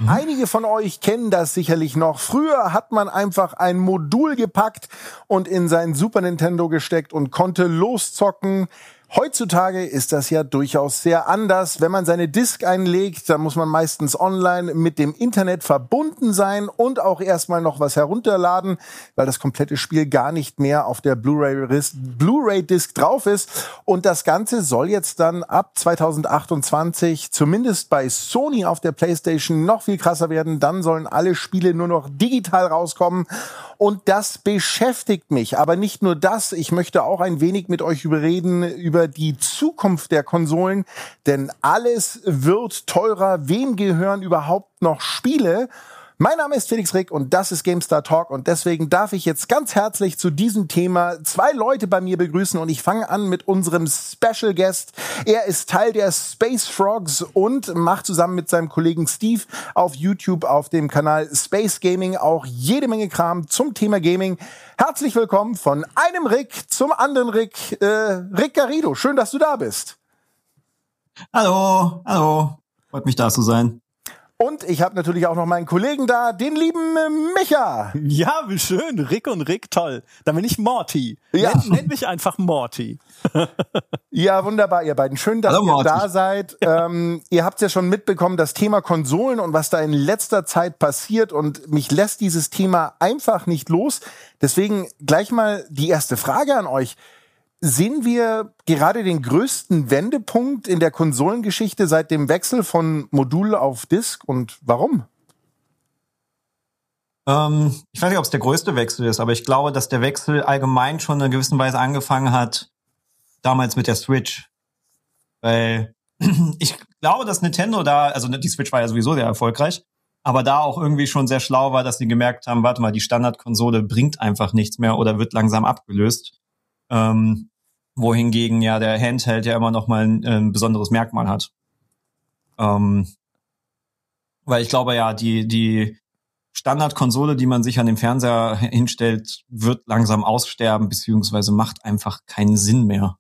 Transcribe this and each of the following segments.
Einige von euch kennen das sicherlich noch. Früher hat man einfach ein Modul gepackt und in sein Super Nintendo gesteckt und konnte loszocken. Heutzutage ist das ja durchaus sehr anders. Wenn man seine Disk einlegt, dann muss man meistens online mit dem Internet verbunden sein und auch erstmal noch was herunterladen, weil das komplette Spiel gar nicht mehr auf der Blu-ray-Disc drauf ist. Und das Ganze soll jetzt dann ab 2028, zumindest bei Sony auf der PlayStation, noch viel krasser werden. Dann sollen alle Spiele nur noch digital rauskommen. Und das beschäftigt mich. Aber nicht nur das. Ich möchte auch ein wenig mit euch reden über die Zukunft der Konsolen. Denn alles wird teurer. Wem gehören überhaupt noch Spiele? Mein Name ist Felix Rick und das ist GameStar Talk. Und deswegen darf ich jetzt ganz herzlich zu diesem Thema 2 Leute bei mir begrüßen. Und ich fange an mit unserem Special Guest. Er ist Teil der Space Frogs und macht zusammen mit seinem Kollegen Steve auf YouTube auf dem Kanal Space Gaming auch jede Menge Kram zum Thema Gaming. Herzlich willkommen von einem Rick zum anderen Rick. Rick Garrido, schön, dass du da bist. Hallo. Freut mich, da zu sein. Und ich habe natürlich auch noch meinen Kollegen da, den lieben Micha. Ja, wie schön. Rick und Rick, toll. Dann bin ich Morty. Ja. Nenn mich einfach Morty. Ja, wunderbar, ihr beiden. Schön, dass ihr da seid. Ihr habt ja schon mitbekommen, das Thema Konsolen und was da in letzter Zeit passiert. Und mich lässt dieses Thema einfach nicht los. Deswegen gleich mal die erste Frage an euch. Sehen wir gerade den größten Wendepunkt in der Konsolengeschichte seit dem Wechsel von Modul auf Disk und warum? Ich weiß nicht, ob es der größte Wechsel ist, aber ich glaube, dass der Wechsel allgemein schon in einer gewissen Weise angefangen hat, damals mit der Switch. Weil ich glaube, dass Nintendo da, also die Switch war ja sowieso sehr erfolgreich, aber da auch irgendwie schon sehr schlau war, dass sie gemerkt haben, warte mal, die Standardkonsole bringt einfach nichts mehr oder wird langsam abgelöst. Wohingegen ja der Handheld ja immer noch mal ein besonderes Merkmal hat. Weil ich glaube ja, die Standardkonsole, die man sich an den Fernseher hinstellt, wird langsam aussterben, beziehungsweise macht einfach keinen Sinn mehr.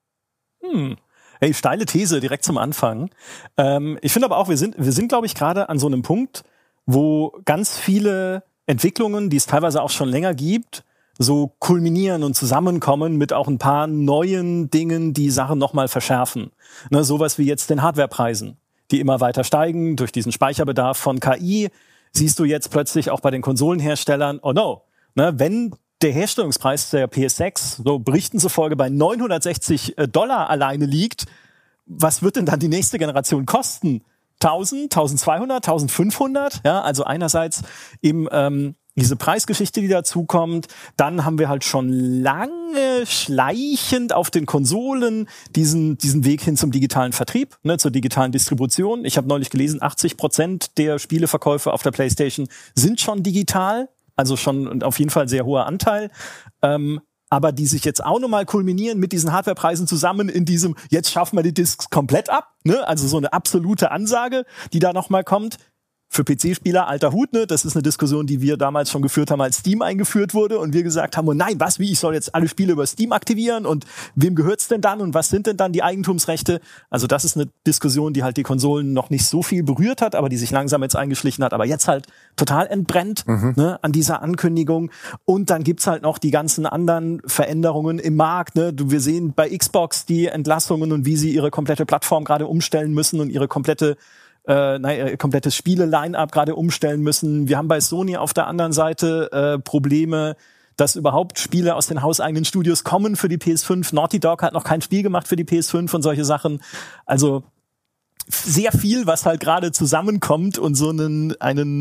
Hey, steile These direkt zum Anfang. Ich finde aber auch, wir sind, glaube ich, gerade an so einem Punkt, wo ganz viele Entwicklungen, die es teilweise auch schon länger gibt, so kulminieren und zusammenkommen mit auch ein paar neuen Dingen, die Sachen nochmal verschärfen. Ne, sowas wie jetzt den Hardwarepreisen, die immer weiter steigen durch diesen Speicherbedarf von KI. Siehst du jetzt plötzlich auch bei den Konsolenherstellern, oh no, ne, wenn der Herstellungspreis der PS6, so Berichten zufolge, bei $960 alleine liegt, was wird denn dann die nächste Generation kosten? 1000, 1200, 1500? Ja, also einerseits eben diese Preisgeschichte, die dazukommt. Dann haben wir halt schon lange schleichend auf den Konsolen diesen Weg hin zum digitalen Vertrieb, ne, zur digitalen Distribution. Ich habe neulich gelesen, 80% der Spieleverkäufe auf der PlayStation sind schon digital, also schon auf jeden Fall sehr hoher Anteil. Aber die sich jetzt auch nochmal kulminieren mit diesen Hardwarepreisen zusammen in diesem, jetzt schaffen wir die Discs komplett ab, ne? Also so eine absolute Ansage, die da nochmal kommt. Für PC-Spieler, alter Hut, ne? Das ist eine Diskussion, die wir damals schon geführt haben, als Steam eingeführt wurde und wir gesagt haben, oh nein, ich soll jetzt alle Spiele über Steam aktivieren und wem gehört's denn dann und was sind denn dann die Eigentumsrechte? Also das ist eine Diskussion, die halt die Konsolen noch nicht so viel berührt hat, aber die sich langsam jetzt eingeschlichen hat, aber jetzt halt total entbrennt, ne, an dieser Ankündigung. Und dann gibt's halt noch die ganzen anderen Veränderungen im Markt, ne? Wir sehen bei Xbox die Entlassungen und wie sie ihre komplette Plattform gerade umstellen müssen und ihre komplettes Spiele-Line-Up gerade umstellen müssen. Wir haben bei Sony auf der anderen Seite Probleme, dass überhaupt Spiele aus den hauseigenen Studios kommen für die PS5. Naughty Dog hat noch kein Spiel gemacht für die PS5 und solche Sachen. Also sehr viel, was halt gerade zusammenkommt und so einen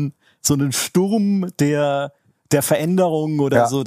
Sturm der Veränderung oder so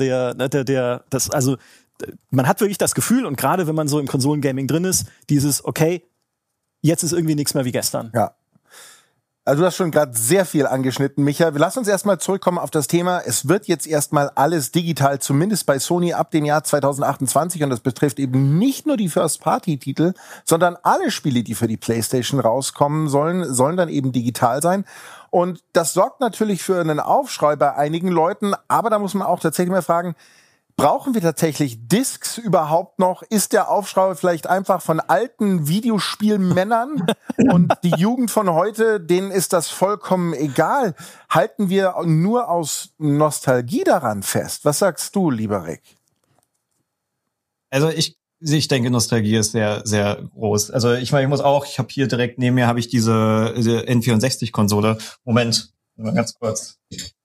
man hat wirklich das Gefühl, und gerade wenn man so im Konsolengaming drin ist, dieses, okay, jetzt ist irgendwie nichts mehr wie gestern. Ja. Also du hast schon gerade sehr viel angeschnitten, Micha. Lass uns erstmal zurückkommen auf das Thema. Es wird jetzt erstmal alles digital, zumindest bei Sony ab dem Jahr 2028. Und das betrifft eben nicht nur die First-Party-Titel, sondern alle Spiele, die für die PlayStation rauskommen sollen dann eben digital sein. Und das sorgt natürlich für einen Aufschrei bei einigen Leuten. Aber da muss man auch tatsächlich mal fragen, Brauchen wir tatsächlich Discs überhaupt noch? Ist der Aufschrei vielleicht einfach von alten Videospielmännern und die Jugend von heute, denen ist das vollkommen egal? Halten wir nur aus Nostalgie daran fest? Was sagst du, lieber Rick? Also ich denke, Nostalgie ist sehr, sehr groß. Also ich meine, ich habe hier direkt neben mir diese N64-Konsole. Moment, mal ganz kurz.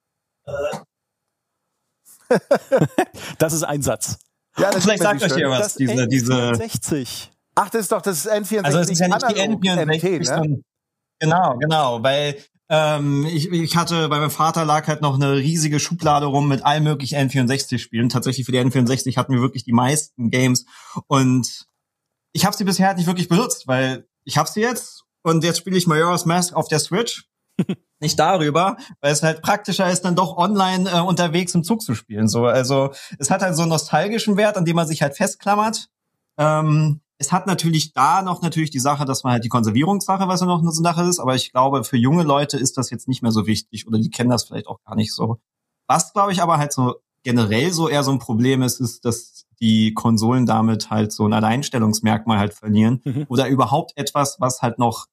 Das ist ein Satz. Ja, das vielleicht sagt euch hier was. Das N64. Ach, das ist doch das N64. Also es ist ja nicht die N64, ne? Genau, weil ich hatte, bei meinem Vater lag halt noch eine riesige Schublade rum mit allen möglichen N64-Spielen. Tatsächlich für die N64 hatten wir wirklich die meisten Games. Und ich habe sie bisher halt nicht wirklich benutzt, weil ich habe sie jetzt und jetzt spiele ich Majora's Mask auf der Switch. Nicht darüber, weil es halt praktischer ist, dann doch online unterwegs im Zug zu spielen. So, also es hat halt so einen nostalgischen Wert, an dem man sich halt festklammert. Es hat natürlich die Sache, dass man halt die Konservierungssache, was ja noch eine Sache ist, aber ich glaube, für junge Leute ist das jetzt nicht mehr so wichtig oder die kennen das vielleicht auch gar nicht so. Was, glaube ich, aber halt so generell so eher so ein Problem ist, dass die Konsolen damit halt so ein Alleinstellungsmerkmal halt verlieren oder überhaupt etwas, was halt noch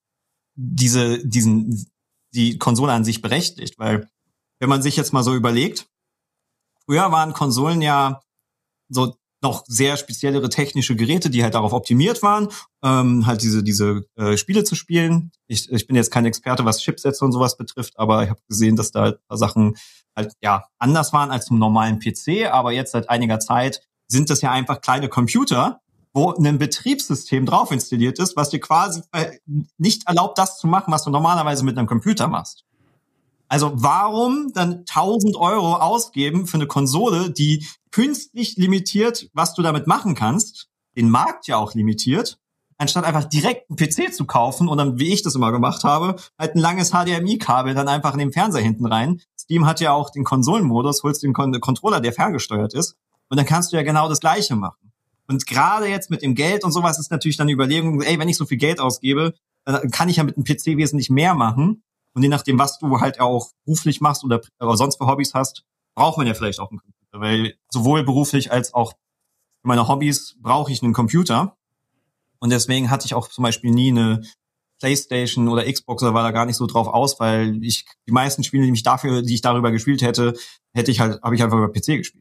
die Konsole an sich berechtigt, weil wenn man sich jetzt mal so überlegt, früher waren Konsolen ja so noch sehr speziellere technische Geräte, die halt darauf optimiert waren, halt diese Spiele zu spielen. Ich bin jetzt kein Experte, was Chipsätze und sowas betrifft, aber ich habe gesehen, dass da halt ein paar Sachen halt ja anders waren als zum normalen PC, aber jetzt seit einiger Zeit sind das ja einfach kleine Computer, wo ein Betriebssystem drauf installiert ist, was dir quasi nicht erlaubt, das zu machen, was du normalerweise mit einem Computer machst. Also warum dann 1.000 € ausgeben für eine Konsole, die künstlich limitiert, was du damit machen kannst, den Markt ja auch limitiert, anstatt einfach direkt einen PC zu kaufen und dann, wie ich das immer gemacht habe, halt ein langes HDMI-Kabel dann einfach in den Fernseher hinten rein. Steam hat ja auch den Konsolenmodus, holst den Controller, der ferngesteuert ist, und dann kannst du ja genau das Gleiche machen. Und gerade jetzt mit dem Geld und sowas ist natürlich dann die Überlegung, wenn ich so viel Geld ausgebe, dann kann ich ja mit dem PC wesentlich mehr machen. Und je nachdem, was du halt auch beruflich machst oder sonst für Hobbys hast, braucht man ja vielleicht auch einen Computer. Weil sowohl beruflich als auch für meine Hobbys brauche ich einen Computer. Und deswegen hatte ich auch zum Beispiel nie eine PlayStation oder Xbox, oder war da gar nicht so drauf aus, weil die meisten Spiele, die ich darüber gespielt hätte, habe ich einfach über PC gespielt.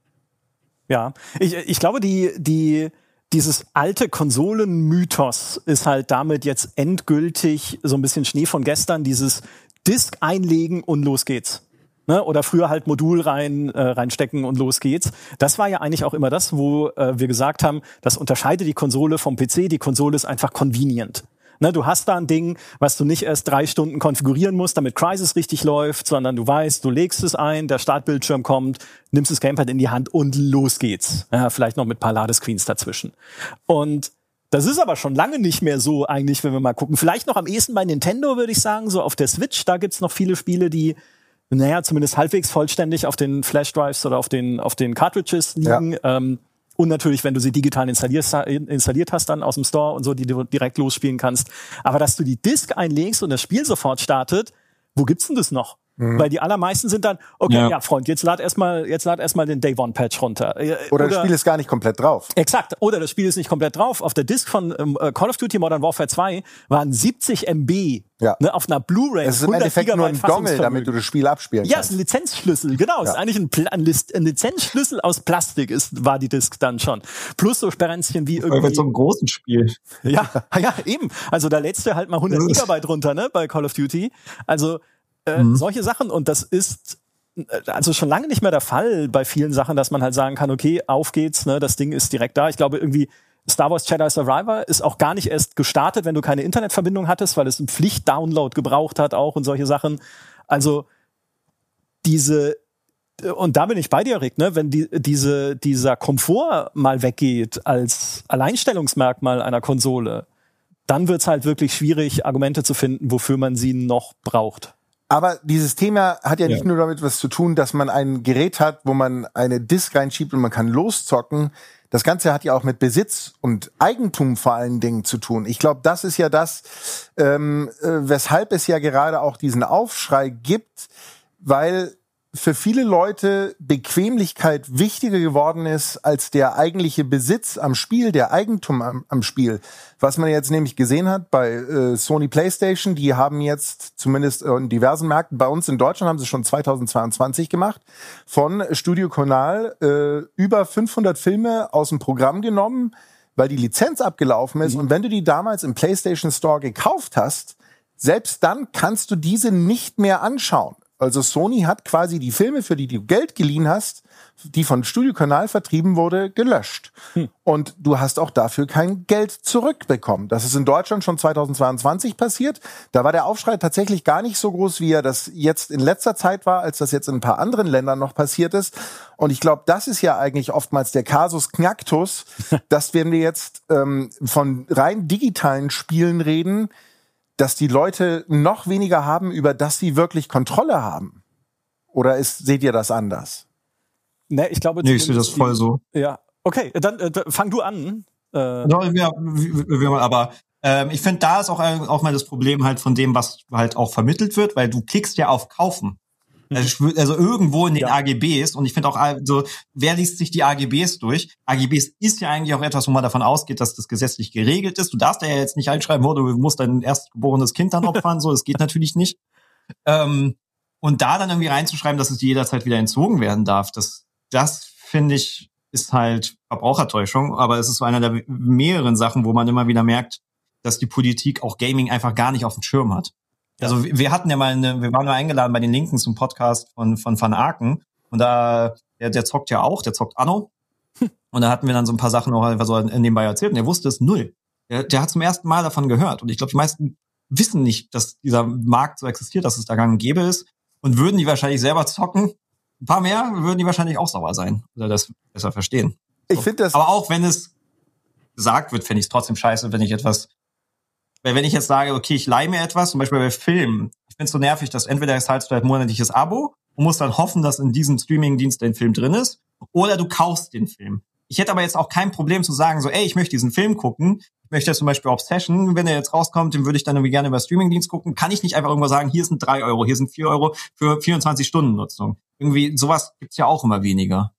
Ja, ich glaube, dieses alte Konsolenmythos ist halt damit jetzt endgültig so ein bisschen Schnee von gestern, dieses Disk einlegen und los geht's. Ne? Oder früher halt Modul reinstecken und los geht's. Das war ja eigentlich auch immer das, wo wir gesagt haben, das unterscheidet die Konsole vom PC. Die Konsole ist einfach convenient. Ne, du hast da ein Ding, was du nicht erst 3 Stunden konfigurieren musst, damit Crysis richtig läuft, sondern du weißt, du legst es ein, der Startbildschirm kommt, nimmst das Gamepad in die Hand und los geht's. Ja, vielleicht noch mit ein paar Ladescreens dazwischen. Und das ist aber schon lange nicht mehr so eigentlich, wenn wir mal gucken. Vielleicht noch am ehesten bei Nintendo, würde ich sagen, so auf der Switch. Da gibt's noch viele Spiele, die zumindest halbwegs vollständig auf den Flash-Drives oder auf den Cartridges liegen. Ja. Und natürlich, wenn du sie digital installiert hast dann aus dem Store und so, die du direkt losspielen kannst. Aber dass du die Disk einlegst und das Spiel sofort startet, wo gibt's denn das noch? Weil die allermeisten sind dann, okay, ja Freund, jetzt lad erstmal den Day-One-Patch runter. Oder das Spiel ist gar nicht komplett drauf. Exakt. Oder das Spiel ist nicht komplett drauf. Auf der Disk von Call of Duty Modern Warfare 2 waren 70 MB auf einer Blu-ray. Es ist im Endeffekt nur ein Dongle, damit du das Spiel abspielen kannst. Ja, es ist ein Lizenzschlüssel, genau. Es ist eigentlich ein Lizenzschlüssel aus Plastik war die Disk dann schon. Plus so Sperrenzchen wie irgendwie... Bei so einem großen Spiel. Ja, eben. Also da lädst du halt mal 100 Gigabyte runter, ne, bei Call of Duty. Also solche Sachen, und das ist also schon lange nicht mehr der Fall bei vielen Sachen, dass man halt sagen kann, okay, auf geht's, ne, das Ding ist direkt da. Ich glaube irgendwie Star Wars Jedi Survivor ist auch gar nicht erst gestartet, wenn du keine Internetverbindung hattest, weil es einen Pflicht-Download gebraucht hat auch und solche Sachen. Also und da bin ich bei dir, Rick, ne, wenn dieser Komfort mal weggeht als Alleinstellungsmerkmal einer Konsole, dann wird's halt wirklich schwierig, Argumente zu finden, wofür man sie noch braucht. Aber dieses Thema hat ja nicht nur damit was zu tun, dass man ein Gerät hat, wo man eine Disk reinschiebt und man kann loszocken. Das Ganze hat ja auch mit Besitz und Eigentum vor allen Dingen zu tun. Ich glaube, das ist ja das, weshalb es ja gerade auch diesen Aufschrei gibt, weil für viele Leute Bequemlichkeit wichtiger geworden ist als der eigentliche Besitz am Spiel, der Eigentum am Spiel. Was man jetzt nämlich gesehen hat bei Sony PlayStation, die haben jetzt zumindest in diversen Märkten, bei uns in Deutschland haben sie schon 2022 gemacht, von Studio Canal über 500 Filme aus dem Programm genommen, weil die Lizenz abgelaufen ist. Und wenn du die damals im PlayStation Store gekauft hast, selbst dann kannst du diese nicht mehr anschauen. Also Sony hat quasi die Filme, für die du Geld geliehen hast, die von Studio Canal vertrieben wurde, gelöscht. Und du hast auch dafür kein Geld zurückbekommen. Das ist in Deutschland schon 2022 passiert. Da war der Aufschrei tatsächlich gar nicht so groß, wie er das jetzt in letzter Zeit war, als das jetzt in ein paar anderen Ländern noch passiert ist. Und ich glaube, das ist ja eigentlich oftmals der Kasus Knacktus, dass wenn wir jetzt von rein digitalen Spielen reden, dass die Leute noch weniger haben, über das sie wirklich Kontrolle haben. Oder seht ihr das anders? Ne, ich glaube, ich sehe das voll so. Ja, okay, dann fang du an. Aber ich finde, da ist auch mal das Problem halt von dem, was halt auch vermittelt wird, weil du klickst ja auf Kaufen. Also irgendwo in den AGBs, und ich finde auch, also, wer liest sich die AGBs durch? AGBs ist ja eigentlich auch etwas, wo man davon ausgeht, dass das gesetzlich geregelt ist. Du darfst ja jetzt nicht einschreiben, du musst dein erstgeborenes Kind dann opfern, so, das geht natürlich nicht. Und da dann irgendwie reinzuschreiben, dass es jederzeit wieder entzogen werden darf, das finde ich, ist halt Verbrauchertäuschung, aber es ist so einer der mehreren Sachen, wo man immer wieder merkt, dass die Politik auch Gaming einfach gar nicht auf dem Schirm hat. Also wir hatten ja wir waren mal eingeladen bei den Linken zum Podcast von Van Aken, und da, der zockt ja auch, der zockt Anno, und da hatten wir dann so ein paar Sachen auch einfach so nebenbei erzählt, und der wusste es null. Der hat zum ersten Mal davon gehört, und ich glaube, die meisten wissen nicht, dass dieser Markt so existiert, dass es da gang und gäbe ist, und würden die wahrscheinlich selber zocken, ein paar mehr, würden die wahrscheinlich auch sauer sein, oder das besser verstehen. Ich finde das. Aber auch wenn es gesagt wird, finde ich es trotzdem scheiße, weil wenn ich jetzt sage, okay, ich leihe mir etwas, zum Beispiel bei Filmen, ich finde es so nervig, dass entweder zahlst du halt monatliches Abo und musst dann hoffen, dass in diesem Streaming-Dienst dein Film drin ist, oder du kaufst den Film. Ich hätte aber jetzt auch kein Problem zu sagen, so, ich möchte diesen Film gucken, ich möchte zum Beispiel Obsession, wenn der jetzt rauskommt, den würde ich dann irgendwie gerne über Streaming-Dienst gucken, kann ich nicht einfach irgendwo sagen, hier sind 3 €, hier sind 4 € für 24-Stunden-Nutzung. Irgendwie, sowas gibt's ja auch immer weniger.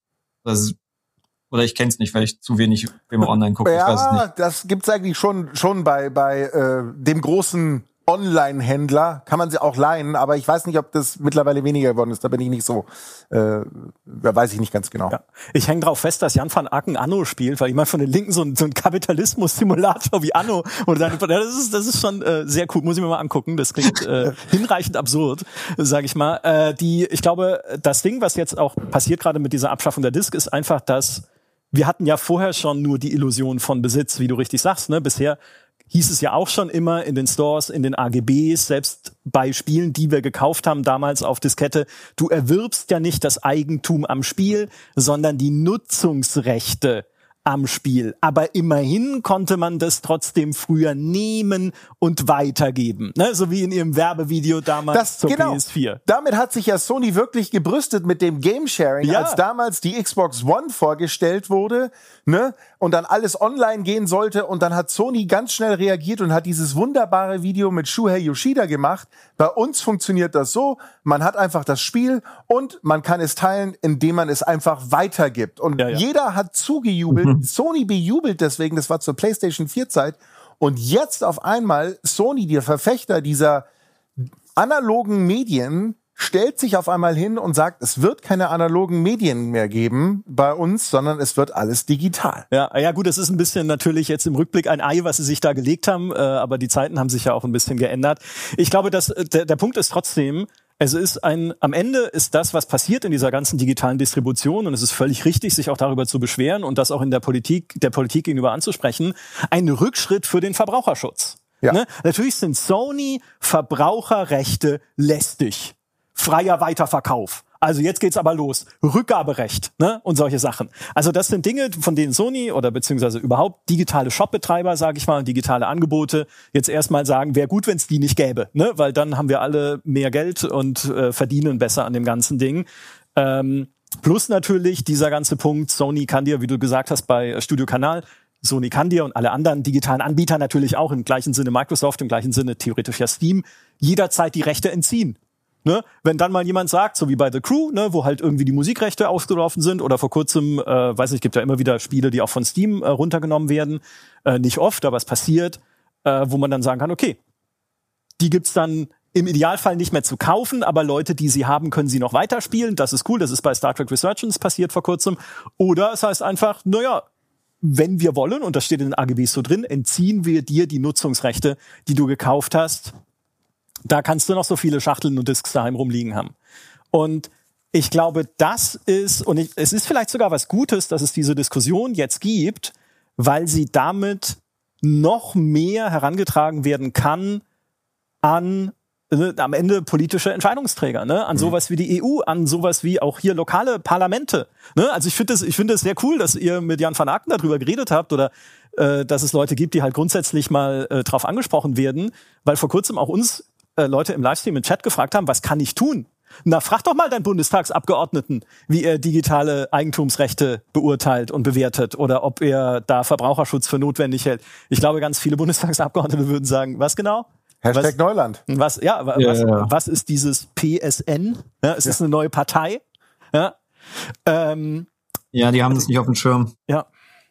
Oder ich kenn's nicht, weil ich zu wenig Filme online gucke. Ja, ich weiß es nicht. Das gibt's eigentlich schon bei dem großen Online-Händler. Kann man sie auch leihen, aber ich weiß nicht, ob das mittlerweile weniger geworden ist. Da bin ich nicht so, weiß ich nicht ganz genau. Ja. Ich hänge drauf fest, dass Jan van Aken Anno spielt, weil ich meine, von den Linken so ein Kapitalismus-Simulator wie Anno, das ist schon sehr cool, muss ich mir mal angucken. Das klingt hinreichend absurd, sage ich mal. Ich glaube, das Ding, was jetzt auch passiert gerade mit dieser Abschaffung der Disk, ist einfach, dass wir hatten ja vorher schon nur die Illusion von Besitz, wie du richtig sagst, ne? Bisher hieß es ja auch schon immer in den Stores, in den AGBs, selbst bei Spielen, die wir gekauft haben damals auf Diskette, du erwirbst ja nicht das Eigentum am Spiel, sondern die Nutzungsrechte am Spiel. Aber immerhin konnte man das trotzdem früher nehmen und weitergeben. Ne? So wie in ihrem Werbevideo damals zur PS4. Damit hat sich ja Sony wirklich gebrüstet mit dem Game Sharing, als damals die Xbox One vorgestellt wurde, ne? Und dann alles online gehen sollte, und dann hat Sony ganz schnell reagiert und hat dieses wunderbare Video mit Shuhei Yoshida gemacht. Bei uns funktioniert das so, man hat einfach das Spiel und man kann es teilen, indem man es einfach weitergibt. Und jeder hat zugejubelt, Sony bejubelt deswegen, das war zur PlayStation 4 Zeit, und jetzt auf einmal Sony, der Verfechter dieser analogen Medien, stellt sich auf einmal hin und sagt, es wird keine analogen Medien mehr geben bei uns, sondern es wird alles digital. Ja, gut, das ist ein bisschen natürlich jetzt im Rückblick ein Ei, was sie sich da gelegt haben, aber die Zeiten haben sich ja auch ein bisschen geändert. Ich glaube, dass der Punkt ist trotzdem, am Ende ist das, was passiert in dieser ganzen digitalen Distribution, und es ist völlig richtig, sich auch darüber zu beschweren und das auch in der Politik gegenüber anzusprechen, ein Rückschritt für den Verbraucherschutz. Ja. Ne? Natürlich sind Sony Verbraucherrechte lästig. Freier Weiterverkauf. Also jetzt geht's aber los. Rückgaberecht, ne? Und solche Sachen. Also das sind Dinge, von denen Sony oder beziehungsweise überhaupt digitale Shopbetreiber, sage ich mal, digitale Angebote jetzt erstmal sagen, wäre gut, wenn es die nicht gäbe, ne? Weil dann haben wir alle mehr Geld und verdienen besser an dem ganzen Ding. Plus natürlich dieser ganze Punkt, Sony kann dir, wie du gesagt hast, bei Studio Canal, Sony kann dir und alle anderen digitalen Anbieter natürlich auch im gleichen Sinne Microsoft, im gleichen Sinne theoretisch ja Steam, jederzeit die Rechte entziehen. Ne? Wenn dann mal jemand sagt, so wie bei The Crew, ne, wo halt irgendwie die Musikrechte ausgelaufen sind oder vor kurzem, weiß nicht, gibt ja immer wieder Spiele, die auch von Steam runtergenommen werden. Nicht oft, aber es passiert, wo man dann sagen kann, okay, die gibt's dann im Idealfall nicht mehr zu kaufen, aber Leute, die sie haben, können sie noch weiterspielen. Das ist cool, das ist bei Star Trek Resurgence passiert vor kurzem. Oder es heißt einfach, naja, wenn wir wollen, und das steht in den AGBs so drin, entziehen wir dir die Nutzungsrechte, die du gekauft hast. Da kannst du noch so viele Schachteln und Disks daheim rumliegen haben. Und ich glaube, das ist, und es ist vielleicht sogar was Gutes, dass es diese Diskussion jetzt gibt, weil sie damit noch mehr herangetragen werden kann an am Ende politische Entscheidungsträger, ne? An sowas wie die EU, an sowas wie auch hier lokale Parlamente. Ne? Also ich finde es sehr cool, dass ihr mit Jan van Aken darüber geredet habt oder dass es Leute gibt, die halt grundsätzlich mal drauf angesprochen werden, weil vor kurzem auch uns Leute im Livestream im Chat gefragt haben, was kann ich tun? Na, frag doch mal deinen Bundestagsabgeordneten, wie er digitale Eigentumsrechte beurteilt und bewertet oder ob er da Verbraucherschutz für notwendig hält. Ich glaube, ganz viele Bundestagsabgeordnete würden sagen, was genau? Hashtag Neuland. Was ist dieses PSN? Ja, es ist eine neue Partei. Ja, ja, die haben das nicht auf dem Schirm. Ja.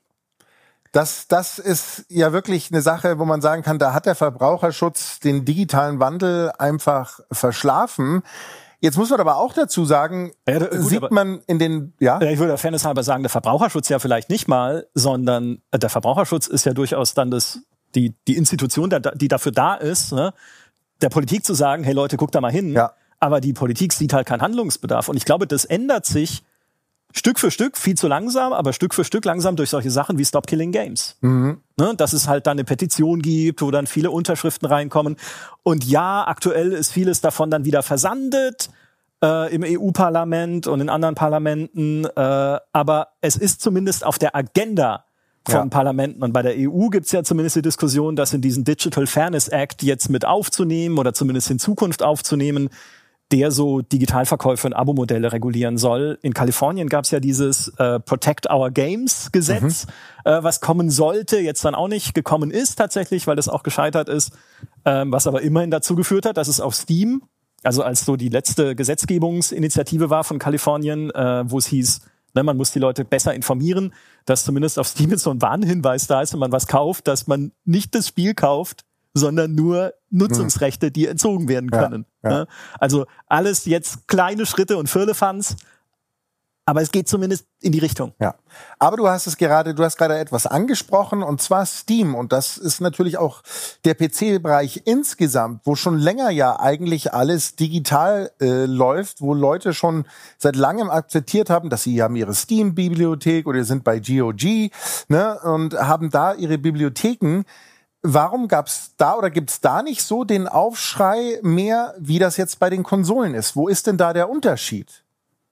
Das ist ja wirklich eine Sache, wo man sagen kann, da hat der Verbraucherschutz den digitalen Wandel einfach verschlafen. Jetzt muss man aber auch dazu sagen, sieht man in den, ich würde der Fairness halber sagen, der Verbraucherschutz ja vielleicht nicht mal, sondern der Verbraucherschutz ist ja durchaus dann die Institution, die dafür da ist, ne, der Politik zu sagen, hey Leute, guckt da mal hin. Ja. Aber die Politik sieht halt keinen Handlungsbedarf. Und ich glaube, das ändert sich Stück für Stück, viel zu langsam, aber Stück für Stück langsam durch solche Sachen wie Stop Killing Games. Mhm. Ne, dass es halt dann eine Petition gibt, wo dann viele Unterschriften reinkommen. Und ja, aktuell ist vieles davon dann wieder versandet im EU-Parlament und in anderen Parlamenten. Aber es ist zumindest auf der Agenda von Parlamenten. Und bei der EU gibt's ja zumindest die Diskussion, das in diesen Digital Fairness Act jetzt mit aufzunehmen oder zumindest in Zukunft aufzunehmen, der so Digitalverkäufe und Abo-Modelle regulieren soll. In Kalifornien gab es ja dieses Protect Our Games Gesetz, was kommen sollte, jetzt dann auch nicht gekommen ist tatsächlich, weil das auch gescheitert ist, was aber immerhin dazu geführt hat, dass es auf Steam, also als so die letzte Gesetzgebungsinitiative war von Kalifornien, wo es hieß, ne, man muss die Leute besser informieren, dass zumindest auf Steam jetzt so ein Warnhinweis da ist, wenn man was kauft, dass man nicht das Spiel kauft, sondern nur Nutzungsrechte, die entzogen werden können. Ja. Also alles jetzt kleine Schritte und Firlefanz, aber es geht zumindest in die Richtung. Ja, aber du hast gerade etwas angesprochen, und zwar Steam. Und das ist natürlich auch der PC-Bereich insgesamt, wo schon länger ja eigentlich alles digital läuft, wo Leute schon seit langem akzeptiert haben, dass sie haben ihre Steam-Bibliothek oder sind bei GOG, ne, und haben da ihre Bibliotheken. Warum gibt's da nicht so den Aufschrei mehr, wie das jetzt bei den Konsolen ist? Wo ist denn da der Unterschied?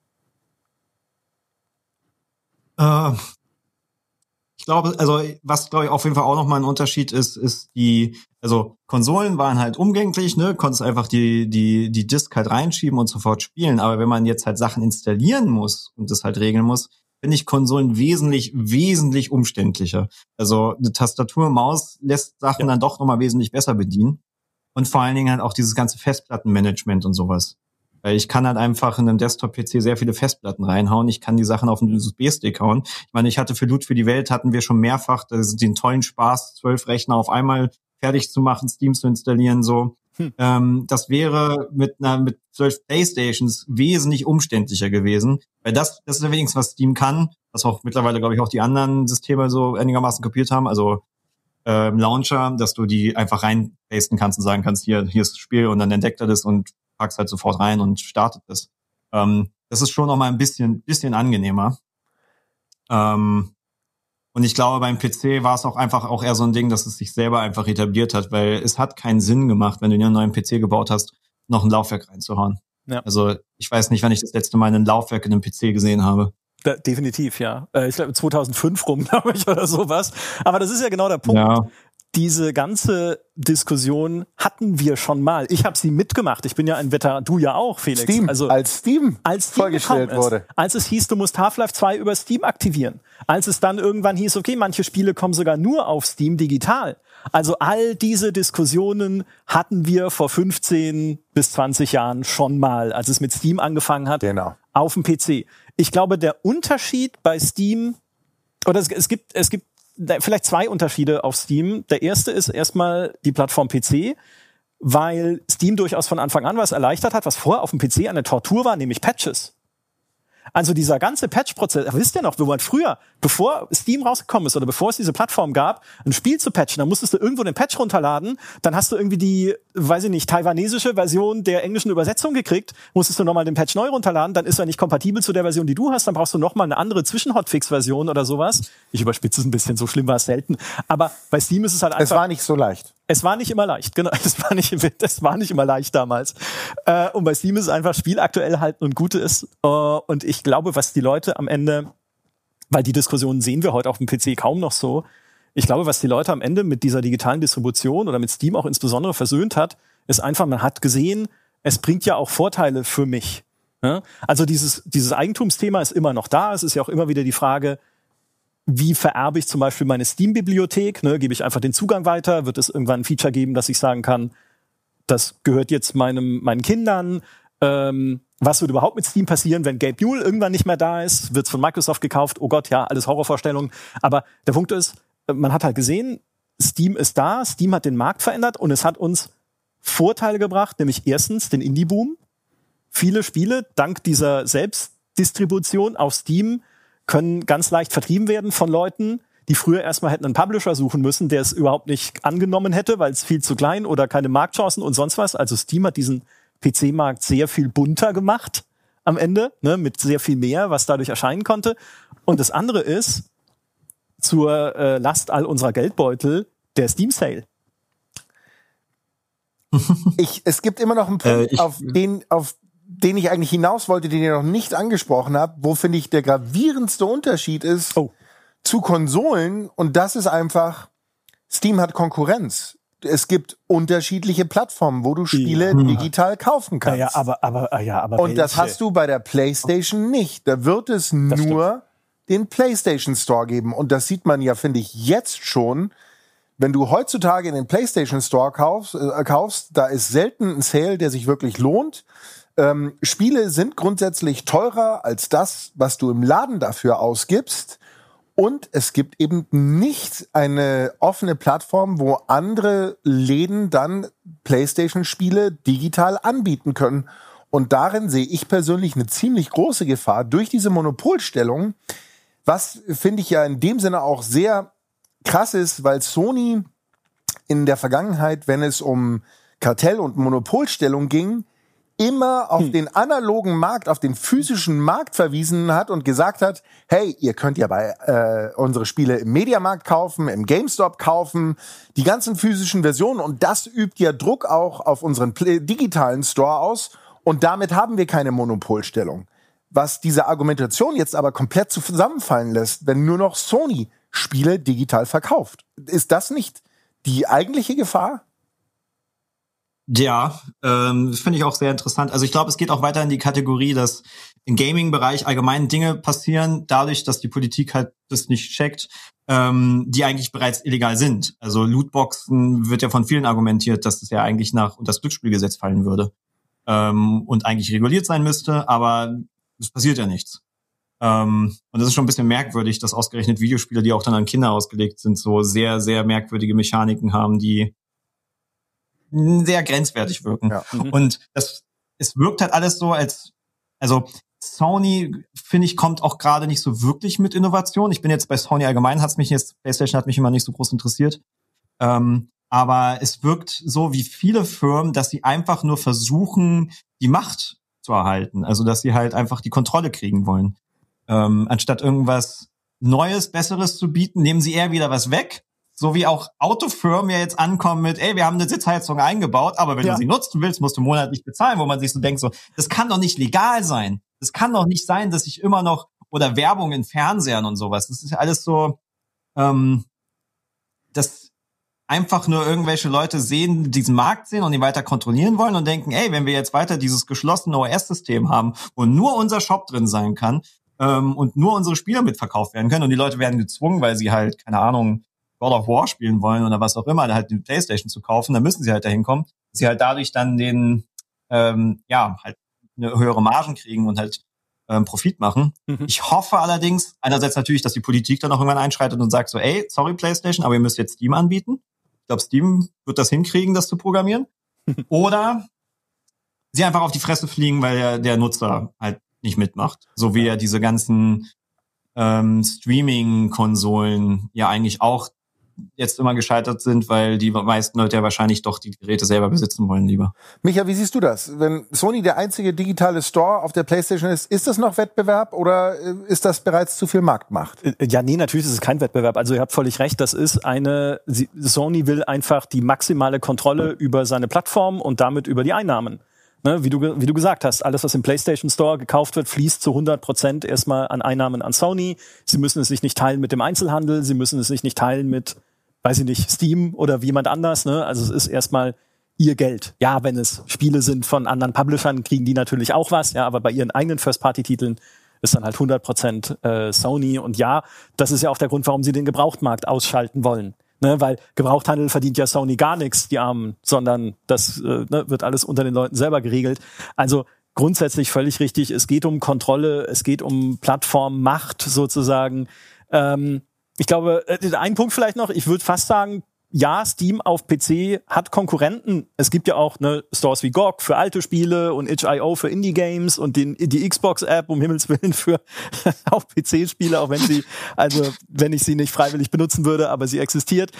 Ich glaube, also was glaube ich auf jeden Fall auch nochmal ein Unterschied ist also Konsolen waren halt umgänglich, ne, konntest einfach die Disk halt reinschieben und sofort spielen. Aber wenn man jetzt halt Sachen installieren muss und das halt regeln muss, finde ich Konsolen wesentlich umständlicher. Also eine Tastatur, Maus lässt Sachen dann doch nochmal wesentlich besser bedienen. Und vor allen Dingen halt auch dieses ganze Festplattenmanagement und sowas. Weil ich kann halt einfach in einem Desktop-PC sehr viele Festplatten reinhauen. Ich kann die Sachen auf einen USB-Stick hauen. Ich meine, für Loot für die Welt hatten wir schon mehrfach den tollen Spaß, 12 Rechner auf einmal fertig zu machen, Steam zu installieren, so. Das wäre mit 12 Playstations wesentlich umständlicher gewesen. Weil das ist ja wenigstens, was Steam kann, was auch mittlerweile, glaube ich, auch die anderen Systeme so einigermaßen kopiert haben. Also Launcher, dass du die einfach reinpasten kannst und sagen kannst, hier ist das Spiel, und dann entdeckt er das und packst halt sofort rein und startet das. Das ist schon noch mal ein bisschen angenehmer. Und ich glaube, beim PC war es auch einfach auch eher so ein Ding, dass es sich selber einfach etabliert hat, weil es hat keinen Sinn gemacht, wenn du dir einen neuen PC gebaut hast, noch ein Laufwerk reinzuhauen. Ja. Also ich weiß nicht, wann ich das letzte Mal ein Laufwerk in einem PC gesehen habe. Definitiv, ja. Ich glaube 2005 rum, glaube ich, oder sowas. Aber das ist ja genau der Punkt. Ja. diese ganze Diskussion hatten wir schon mal. Ich habe sie mitgemacht. Ich bin ja ein Veteran, du ja auch, Felix. Steam, also als Steam vorgestellt wurde. Als es hieß, du musst Half-Life 2 über Steam aktivieren. Als es dann irgendwann hieß, okay, manche Spiele kommen sogar nur auf Steam digital. Also all diese Diskussionen hatten wir vor 15 bis 20 Jahren schon mal, als es mit Steam angefangen hat, genau, auf dem PC. Ich glaube, der Unterschied bei Steam, oder es gibt vielleicht zwei Unterschiede auf Steam. Der erste ist erstmal die Plattform PC, weil Steam durchaus von Anfang an was erleichtert hat, was vorher auf dem PC eine Tortur war, nämlich Patches. Also dieser ganze Patch-Prozess, wisst ihr noch, wo man früher, bevor Steam rausgekommen ist oder bevor es diese Plattform gab, ein Spiel zu patchen, dann musstest du irgendwo den Patch runterladen, dann hast du irgendwie die, weiß ich nicht, taiwanesische Version der englischen Übersetzung gekriegt, musstest du nochmal den Patch neu runterladen, dann ist er nicht kompatibel zu der Version, die du hast, dann brauchst du nochmal eine andere Zwischen-Hotfix-Version oder sowas. Ich überspitze es ein bisschen, so schlimm war es selten. Aber bei Steam ist es halt einfach... Es war nicht so leicht. Es war nicht immer leicht, genau. Es war nicht immer leicht damals. Und bei Steam ist es einfach Spiel aktuell halt und Gute ist. Und ich glaube, was die Leute am Ende, weil die Diskussionen sehen wir heute auf dem PC kaum noch so, ich glaube, was die Leute am Ende mit dieser digitalen Distribution oder mit Steam auch insbesondere versöhnt hat, ist einfach, man hat gesehen, es bringt ja auch Vorteile für mich. Ja? Also dieses Eigentumsthema ist immer noch da. Es ist ja auch immer wieder die Frage, wie vererbe ich zum Beispiel meine Steam-Bibliothek? Ne, gebe ich einfach den Zugang weiter? Wird es irgendwann ein Feature geben, dass ich sagen kann, das gehört jetzt meinen Kindern? Was wird überhaupt mit Steam passieren, wenn Gabe Newell irgendwann nicht mehr da ist? Wird es von Microsoft gekauft? Oh Gott, ja, alles Horrorvorstellungen. Aber der Punkt ist, man hat halt gesehen, Steam ist da, Steam hat den Markt verändert und es hat uns Vorteile gebracht, nämlich erstens den Indie-Boom. Viele Spiele, dank dieser Selbstdistribution auf Steam, können ganz leicht vertrieben werden von Leuten, die früher erstmal hätten einen Publisher suchen müssen, der es überhaupt nicht angenommen hätte, weil es viel zu klein oder keine Marktchancen und sonst was. Also Steam hat diesen PC-Markt sehr viel bunter gemacht am Ende, ne, mit sehr viel mehr, was dadurch erscheinen konnte. Und das andere ist, zur Last all unserer Geldbeutel, der Steam-Sale. Es gibt immer noch einen Punkt, auf den ich eigentlich hinaus wollte, den ihr noch nicht angesprochen habt, wo, finde ich, der gravierendste Unterschied ist zu Konsolen. Und das ist einfach, Steam hat Konkurrenz. Es gibt unterschiedliche Plattformen, wo du Spiele digital kaufen kannst. Aber und das hast du bei der PlayStation nicht. Da wird es nur den PlayStation Store geben. Und das sieht man ja, finde ich, jetzt schon. Wenn du heutzutage in den PlayStation Store kaufst, da ist selten ein Sale, der sich wirklich lohnt. Spiele sind grundsätzlich teurer als das, was du im Laden dafür ausgibst. Und es gibt eben nicht eine offene Plattform, wo andere Läden dann PlayStation-Spiele digital anbieten können. Und darin sehe ich persönlich eine ziemlich große Gefahr durch diese Monopolstellung, was, finde ich, ja in dem Sinne auch sehr krass ist, weil Sony in der Vergangenheit, wenn es um Kartell- und Monopolstellung ging, immer auf den analogen Markt, auf den physischen Markt verwiesen hat und gesagt hat, hey, ihr könnt ja bei unsere Spiele im Mediamarkt kaufen, im GameStop kaufen, die ganzen physischen Versionen, und das übt ja Druck auch auf unseren digitalen Store aus, und damit haben wir keine Monopolstellung. Was diese Argumentation jetzt aber komplett zusammenfallen lässt, wenn nur noch Sony Spiele digital verkauft. Ist das nicht die eigentliche Gefahr? Ja, finde ich auch sehr interessant. Also ich glaube, es geht auch weiter in die Kategorie, dass im Gaming-Bereich allgemein Dinge passieren, dadurch, dass die Politik halt das nicht checkt, die eigentlich bereits illegal sind. Also Lootboxen wird ja von vielen argumentiert, dass das ja eigentlich unter das Glücksspielgesetz fallen würde und eigentlich reguliert sein müsste, aber es passiert ja nichts. Und das ist schon ein bisschen merkwürdig, dass ausgerechnet Videospiele, die auch dann an Kinder ausgelegt sind, so sehr, sehr merkwürdige Mechaniken haben, die sehr grenzwertig wirken. Ja. Und es wirkt halt alles so, also Sony, finde ich, kommt auch gerade nicht so wirklich mit Innovation. Ich bin jetzt bei Sony allgemein, PlayStation hat mich immer nicht so groß interessiert. Aber es wirkt so wie viele Firmen, dass sie einfach nur versuchen, die Macht zu erhalten. Also, dass sie halt einfach die Kontrolle kriegen wollen. Anstatt irgendwas Neues, Besseres zu bieten, nehmen sie eher wieder was weg. So wie auch Autofirmen ja jetzt ankommen mit, wir haben eine Sitzheizung eingebaut, aber wenn du sie nutzen willst, musst du monatlich bezahlen, wo man sich so denkt, so, das kann doch nicht legal sein. Das kann doch nicht sein, dass ich immer noch, oder Werbung in Fernsehern und sowas, das ist ja alles so, das einfach nur irgendwelche Leute diesen Markt sehen und ihn weiter kontrollieren wollen und denken, ey, wenn wir jetzt weiter dieses geschlossene OS-System haben, wo nur unser Shop drin sein kann und nur unsere Spieler mitverkauft werden können und die Leute werden gezwungen, weil sie halt, keine Ahnung, God of War spielen wollen oder was auch immer, halt eine Playstation zu kaufen, dann müssen sie halt dahin kommen, dass sie halt dadurch dann halt eine höhere Margen kriegen und halt Profit machen. Ich hoffe allerdings, einerseits natürlich, dass die Politik dann auch irgendwann einschreitet und sagt so, ey, sorry PlayStation, aber ihr müsst jetzt Steam anbieten. Ich glaube, Steam wird das hinkriegen, das zu programmieren. Oder sie einfach auf die Fresse fliegen, weil der Nutzer halt nicht mitmacht. So wie ja diese ganzen Streaming-Konsolen ja eigentlich auch jetzt immer gescheitert sind, weil die meisten Leute ja wahrscheinlich doch die Geräte selber besitzen wollen lieber. Micha, wie siehst du das? Wenn Sony der einzige digitale Store auf der PlayStation ist das noch Wettbewerb oder ist das bereits zu viel Marktmacht? Ja, nee, natürlich ist es kein Wettbewerb. Also ihr habt völlig recht, das ist Sony will einfach die maximale Kontrolle über seine Plattform und damit über die Einnahmen. Ne, wie du gesagt hast, alles, was im PlayStation Store gekauft wird, fließt zu 100% erstmal an Einnahmen an Sony. Sie müssen es sich nicht teilen mit dem Einzelhandel, sie müssen es sich nicht teilen mit, weiß ich nicht, Steam oder wie jemand anders. Ne? Also es ist erstmal ihr Geld. Ja, wenn es Spiele sind von anderen Publishern, kriegen die natürlich auch was. Ja, aber bei ihren eigenen First-Party-Titeln ist dann halt 100% Sony. Und ja, das ist ja auch der Grund, warum sie den Gebrauchtmarkt ausschalten wollen. Ne, weil Gebrauchthandel verdient ja Sony gar nichts, die Armen, sondern das wird alles unter den Leuten selber geregelt. Also grundsätzlich völlig richtig, es geht um Kontrolle, es geht um Plattformmacht sozusagen. Ich glaube, ein Punkt vielleicht noch, ich würde fast sagen, ja, Steam auf PC hat Konkurrenten. Es gibt ja auch Stores wie GOG für alte Spiele und itch.io für Indie-Games und die Xbox-App, um Himmels Willen, für auch PC-Spiele, auch wenn ich sie nicht freiwillig benutzen würde, aber sie existiert.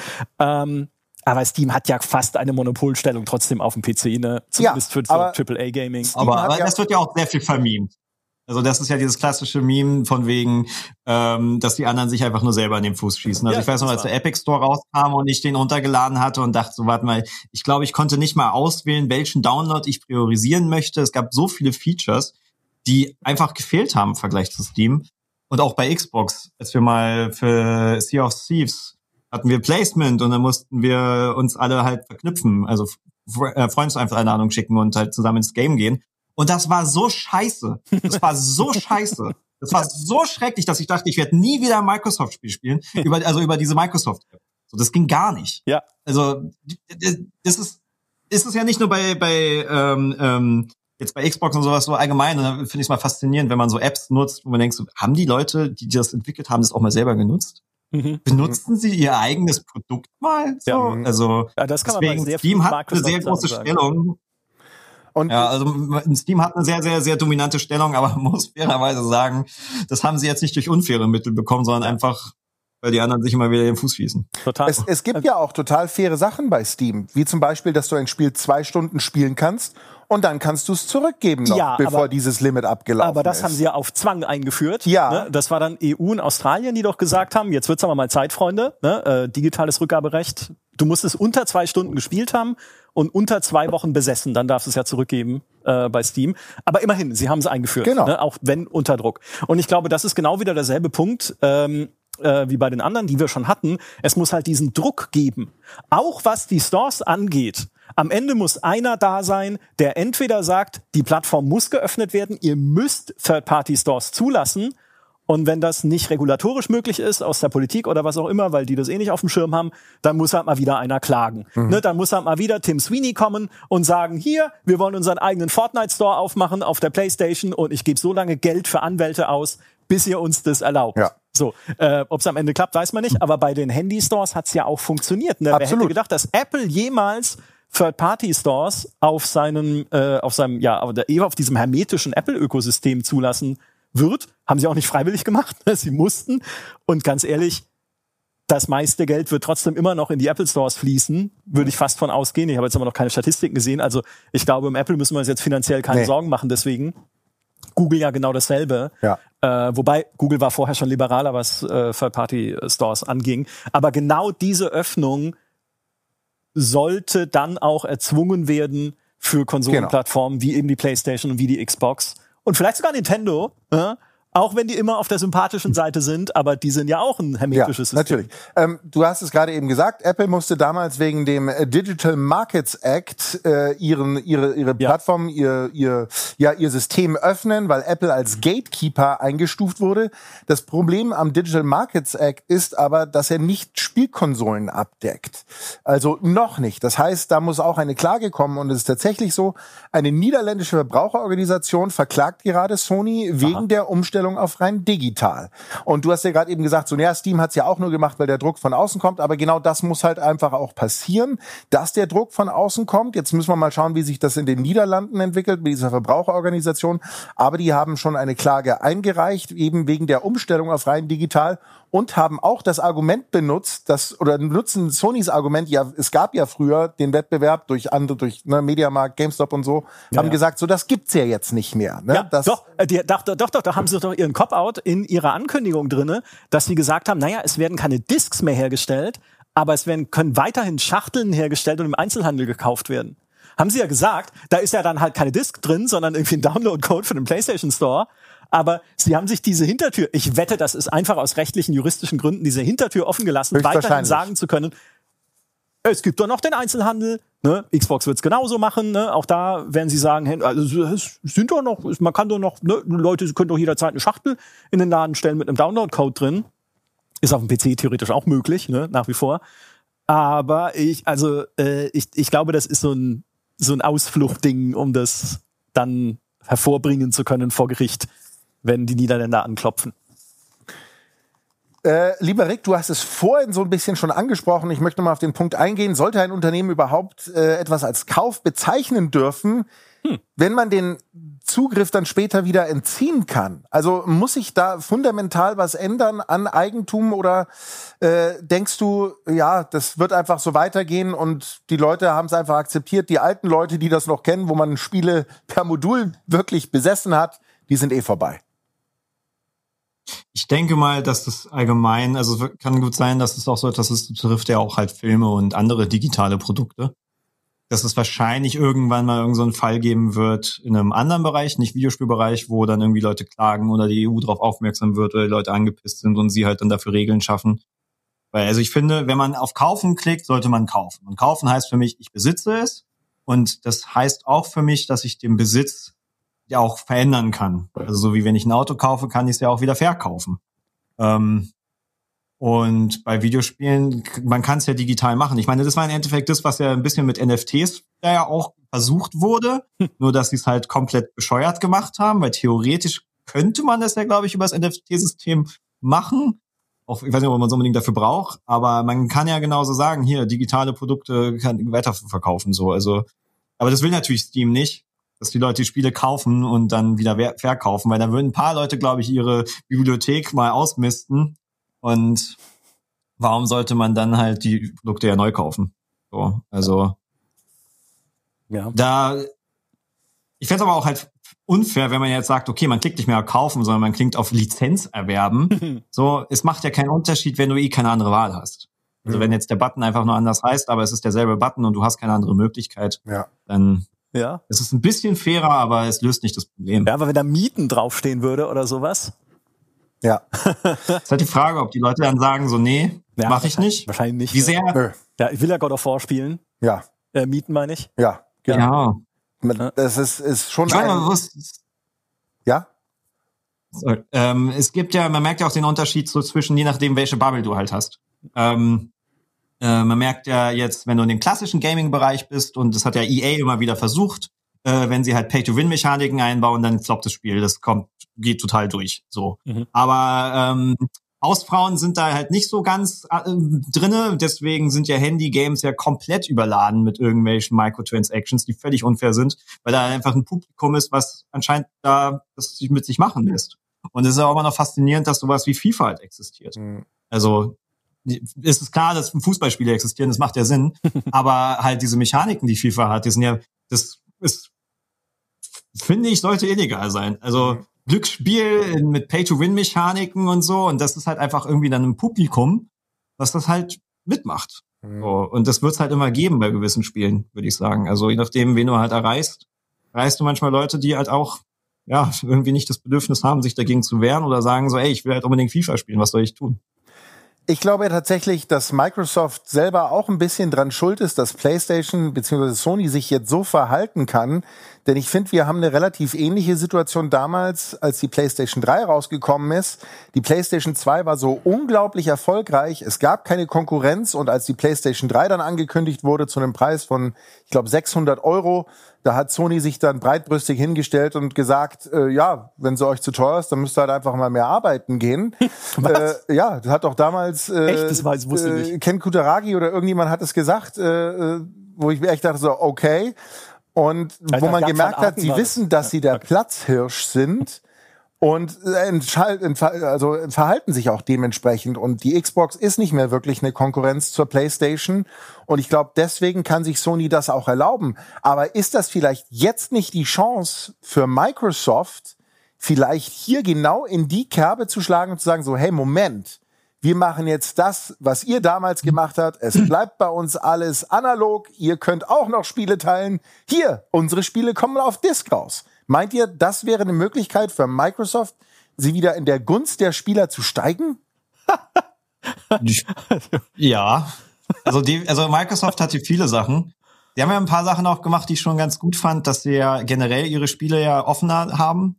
Aber Steam hat ja fast eine Monopolstellung trotzdem auf dem PC, ne? Zumindest für AAA-Gaming. Aber das wird ja auch sehr viel vermimt. Also das ist ja dieses klassische Meme von wegen, dass die anderen sich einfach nur selber in den Fuß schießen. Also ja, ich weiß noch, als der Epic Store rauskam und ich den runtergeladen hatte und dachte so, warte mal, ich glaube, ich konnte nicht mal auswählen, welchen Download ich priorisieren möchte. Es gab so viele Features, die einfach gefehlt haben im Vergleich zu Steam. Und auch bei Xbox, als wir mal für Sea of Thieves hatten wir Placement und dann mussten wir uns alle halt verknüpfen, also Freundeseinladung schicken und halt zusammen ins Game gehen. Und das war so scheiße. Das war so scheiße. Das war so schrecklich, dass ich dachte, ich werde nie wieder ein Microsoft-Spiel spielen, über diese Microsoft-App. So, das ging gar nicht. Ja. Also, ist es ja nicht nur jetzt bei Xbox und sowas so allgemein. Und dann finde ich es mal faszinierend, wenn man so Apps nutzt, wo man denkt, so, haben die Leute, die das entwickelt haben, das auch mal selber genutzt? Benutzen sie ihr eigenes Produkt mal? So? Ja. Also, ja, das kann man deswegen, Steam hat eine sehr große Stellung. Und ja, also Steam hat eine sehr, sehr, sehr dominante Stellung, aber man muss fairerweise sagen, das haben sie jetzt nicht durch unfaire Mittel bekommen, sondern einfach, weil die anderen sich immer wieder den Fuß schießen. Total. Es gibt ja auch total faire Sachen bei Steam, wie zum Beispiel, dass du ein Spiel 2 Stunden spielen kannst und dann kannst du es zurückgeben noch, bevor dieses Limit abgelaufen ist. Aber das haben sie ja auf Zwang eingeführt. Ja. Ne? Das war dann EU und Australien, die doch gesagt haben, jetzt wird's aber mal Zeit, Freunde, ne? Digitales Rückgaberecht. Du musst es unter 2 Stunden gespielt haben und unter 2 Wochen besessen, dann darfst du es ja zurückgeben bei Steam. Aber immerhin, sie haben es eingeführt, genau. Ne? Auch wenn unter Druck. Und ich glaube, das ist genau wieder derselbe Punkt, wie bei den anderen, die wir schon hatten. Es muss halt diesen Druck geben. Auch was die Stores angeht. Am Ende muss einer da sein, der entweder sagt, die Plattform muss geöffnet werden, ihr müsst Third-Party-Stores zulassen. Und wenn das nicht regulatorisch möglich ist, aus der Politik oder was auch immer, weil die das eh nicht auf dem Schirm haben, dann muss halt mal wieder einer klagen. Ne, dann muss halt mal wieder Tim Sweeney kommen und sagen, hier, wir wollen unseren eigenen Fortnite-Store aufmachen auf der PlayStation und ich gebe so lange Geld für Anwälte aus, bis ihr uns das erlaubt. Ja. So, ob es am Ende klappt, weiß man nicht, aber bei den Handy-Stores hat es ja auch funktioniert. Ne? Wer hätte gedacht, dass Apple jemals Third-Party-Stores auf diesem hermetischen Apple-Ökosystem zulassen wird, haben sie auch nicht freiwillig gemacht, sie mussten. Und ganz ehrlich, das meiste Geld wird trotzdem immer noch in die Apple Stores fließen, würde ich fast von ausgehen. Ich habe jetzt aber noch keine Statistiken gesehen. Also ich glaube, im Apple müssen wir uns jetzt finanziell keine Sorgen machen deswegen. Google ja genau dasselbe. Ja. Wobei Google war vorher schon liberaler, was Third-Party-Stores anging. Aber genau diese Öffnung sollte dann auch erzwungen werden für Konsolenplattformen wie eben die PlayStation und wie die Xbox. Und vielleicht sogar Nintendo, Auch wenn die immer auf der sympathischen Seite sind, aber die sind ja auch ein hermetisches System. Natürlich. Du hast es gerade eben gesagt, Apple musste damals wegen dem Digital Markets Act ihre Plattform, ihr System öffnen, weil Apple als Gatekeeper eingestuft wurde. Das Problem am Digital Markets Act ist aber, dass er nicht Spielkonsolen abdeckt. Also noch nicht. Das heißt, da muss auch eine Klage kommen und es ist tatsächlich so, eine niederländische Verbraucherorganisation verklagt gerade Sony wegen der Umstellung auf rein digital. Und du hast ja gerade eben gesagt, so, naja, Steam hat's ja auch nur gemacht, weil der Druck von außen kommt, aber genau das muss halt einfach auch passieren, dass der Druck von außen kommt. Jetzt müssen wir mal schauen, wie sich das in den Niederlanden entwickelt, mit dieser Verbraucherorganisation, aber die haben schon eine Klage eingereicht, eben wegen der Umstellung auf rein digital und haben auch das Argument benutzt, nutzen Sonys Argument, ja, es gab ja früher den Wettbewerb durch Mediamarkt, GameStop und so, haben gesagt, so, das gibt's ja jetzt nicht mehr. Ne? Ja, da haben sie doch ihren Cop-Out in ihrer Ankündigung drinne, dass sie gesagt haben, naja, es werden keine Discs mehr hergestellt, aber können weiterhin Schachteln hergestellt und im Einzelhandel gekauft werden. Haben sie ja gesagt, da ist ja dann halt keine Disc drin, sondern irgendwie ein Download-Code für den PlayStation Store. Aber sie haben sich diese Hintertür, ich wette, das ist einfach aus rechtlichen, juristischen Gründen, diese Hintertür offen gelassen, weiterhin sagen zu können, es gibt doch noch den Einzelhandel, ne? Xbox wird's genauso machen, ne? Auch da werden sie sagen, hey, also es sind doch noch, man kann doch noch, ne? Leute können doch jederzeit eine Schachtel in den Laden stellen mit einem Download-Code drin. Ist auf dem PC theoretisch auch möglich, ne? Nach wie vor. Aber ich glaube, das ist so ein Ausfluchtding, um das dann hervorbringen zu können vor Gericht, wenn die Niederländer anklopfen. Lieber Rick, du hast es vorhin so ein bisschen schon angesprochen. Ich möchte mal auf den Punkt eingehen. Sollte ein Unternehmen überhaupt etwas als Kauf bezeichnen dürfen, wenn man den Zugriff dann später wieder entziehen kann? Also muss sich da fundamental was ändern an Eigentum oder denkst du, ja, das wird einfach so weitergehen und die Leute haben es einfach akzeptiert? Die alten Leute, die das noch kennen, wo man Spiele per Modul wirklich besessen hat, die sind vorbei. Ich denke mal, dass das allgemein, also es kann gut sein, dass es auch so etwas ist, betrifft ja auch halt Filme und andere digitale Produkte, dass es wahrscheinlich irgendwann mal irgend so einen Fall geben wird in einem anderen Bereich, nicht Videospielbereich, wo dann irgendwie Leute klagen oder die EU darauf aufmerksam wird oder die Leute angepisst sind und sie halt dann dafür Regeln schaffen. Weil, also ich finde, wenn man auf Kaufen klickt, sollte man kaufen. Und kaufen heißt für mich, ich besitze es und das heißt auch für mich, dass ich den Besitz ja auch verändern kann. Also so wie wenn ich ein Auto kaufe, kann ich es ja auch wieder verkaufen. Und bei Videospielen, man kann es ja digital machen. Ich meine, das war im Endeffekt das, was ja ein bisschen mit NFTs ja auch versucht wurde, nur dass sie es halt komplett bescheuert gemacht haben, weil theoretisch könnte man das ja, glaube ich, über das NFT-System machen. Auch, ich weiß nicht, ob man es unbedingt dafür braucht, aber man kann ja genauso sagen, hier, digitale Produkte kann weiterverkaufen, so. Also, aber das will natürlich Steam nicht, dass die Leute die Spiele kaufen und dann wieder verkaufen, weil dann würden ein paar Leute, glaube ich, ihre Bibliothek mal ausmisten und warum sollte man dann halt die Produkte ja neu kaufen? So, also ich fände es aber auch halt unfair, wenn man jetzt sagt, okay, man klickt nicht mehr auf kaufen, sondern man klickt auf Lizenz erwerben. So, es macht ja keinen Unterschied, wenn du keine andere Wahl hast. Also wenn jetzt der Button einfach nur anders heißt, aber es ist derselbe Button und du hast keine andere Möglichkeit, dann es ist ein bisschen fairer, aber es löst nicht das Problem. Ja, aber wenn da Mieten draufstehen würde oder sowas. Ja. Es ist halt die Frage, ob die Leute dann sagen, so, nee, mach ich nicht. Wahrscheinlich nicht. Wie sehr? Ja, ich will ja God of War spielen. Ja. Mieten meine ich. Ja. Ja. Das ist schon Ja? Sorry. Es gibt ja, man merkt ja auch den Unterschied so zwischen, je nachdem, welche Bubble du halt hast. Man merkt ja jetzt, wenn du in dem klassischen Gaming-Bereich bist, und das hat ja EA immer wieder versucht, wenn sie halt Pay-to-Win-Mechaniken einbauen, dann floppt das Spiel. Das geht total durch. So. Aber Hausfrauen sind da halt nicht so ganz drinne. Deswegen sind ja Handy-Games ja komplett überladen mit irgendwelchen Microtransactions, die völlig unfair sind, weil da einfach ein Publikum ist, was anscheinend da das mit sich machen lässt. Und es ist auch immer noch faszinierend, dass sowas wie FIFA halt existiert. Also es ist klar, dass Fußballspiele existieren, das macht ja Sinn, aber halt diese Mechaniken, die FIFA hat, die sind ja, das ist, finde ich, sollte illegal sein. Also Glücksspiel mit Pay-to-Win-Mechaniken und so, und das ist halt einfach irgendwie dann ein Publikum, was das halt mitmacht. So, und das wird es halt immer geben bei gewissen Spielen, würde ich sagen. Also je nachdem, wen du halt erreichst du manchmal Leute, die halt auch irgendwie nicht das Bedürfnis haben, sich dagegen zu wehren oder sagen so, ey, ich will halt unbedingt FIFA spielen, was soll ich tun? Ich glaube ja tatsächlich, dass Microsoft selber auch ein bisschen dran schuld ist, dass PlayStation bzw. Sony sich jetzt so verhalten kann. Denn ich finde, wir haben eine relativ ähnliche Situation damals, als die PlayStation 3 rausgekommen ist. Die PlayStation 2 war so unglaublich erfolgreich. Es gab keine Konkurrenz. Und als die PlayStation 3 dann angekündigt wurde zu einem Preis von, ich glaube, 600 €, da hat Sony sich dann breitbrüstig hingestellt und gesagt, ja, wenn sie euch zu teuer ist, dann müsst ihr halt einfach mal mehr arbeiten gehen. Ja, das hat doch damals Echt? Das wusste ich nicht. Ken Kutaragi oder irgendjemand hat es gesagt, wo ich mir echt dachte, so, okay. Und wo man gemerkt hat, sie wissen, dass sie der Platzhirsch sind und verhalten sich auch dementsprechend. Und die Xbox ist nicht mehr wirklich eine Konkurrenz zur PlayStation. Und ich glaube, deswegen kann sich Sony das auch erlauben. Aber ist das vielleicht jetzt nicht die Chance für Microsoft, vielleicht hier genau in die Kerbe zu schlagen und zu sagen so, hey, Moment, wir machen jetzt das, was ihr damals gemacht habt. Es bleibt bei uns alles analog. Ihr könnt auch noch Spiele teilen. Hier, unsere Spiele kommen auf Disc raus. Meint ihr, das wäre eine Möglichkeit für Microsoft, sie wieder in der Gunst der Spieler zu steigen? Ja. Also Microsoft hat hier viele Sachen. Die haben ja ein paar Sachen auch gemacht, die ich schon ganz gut fand, dass sie ja generell ihre Spiele ja offener haben.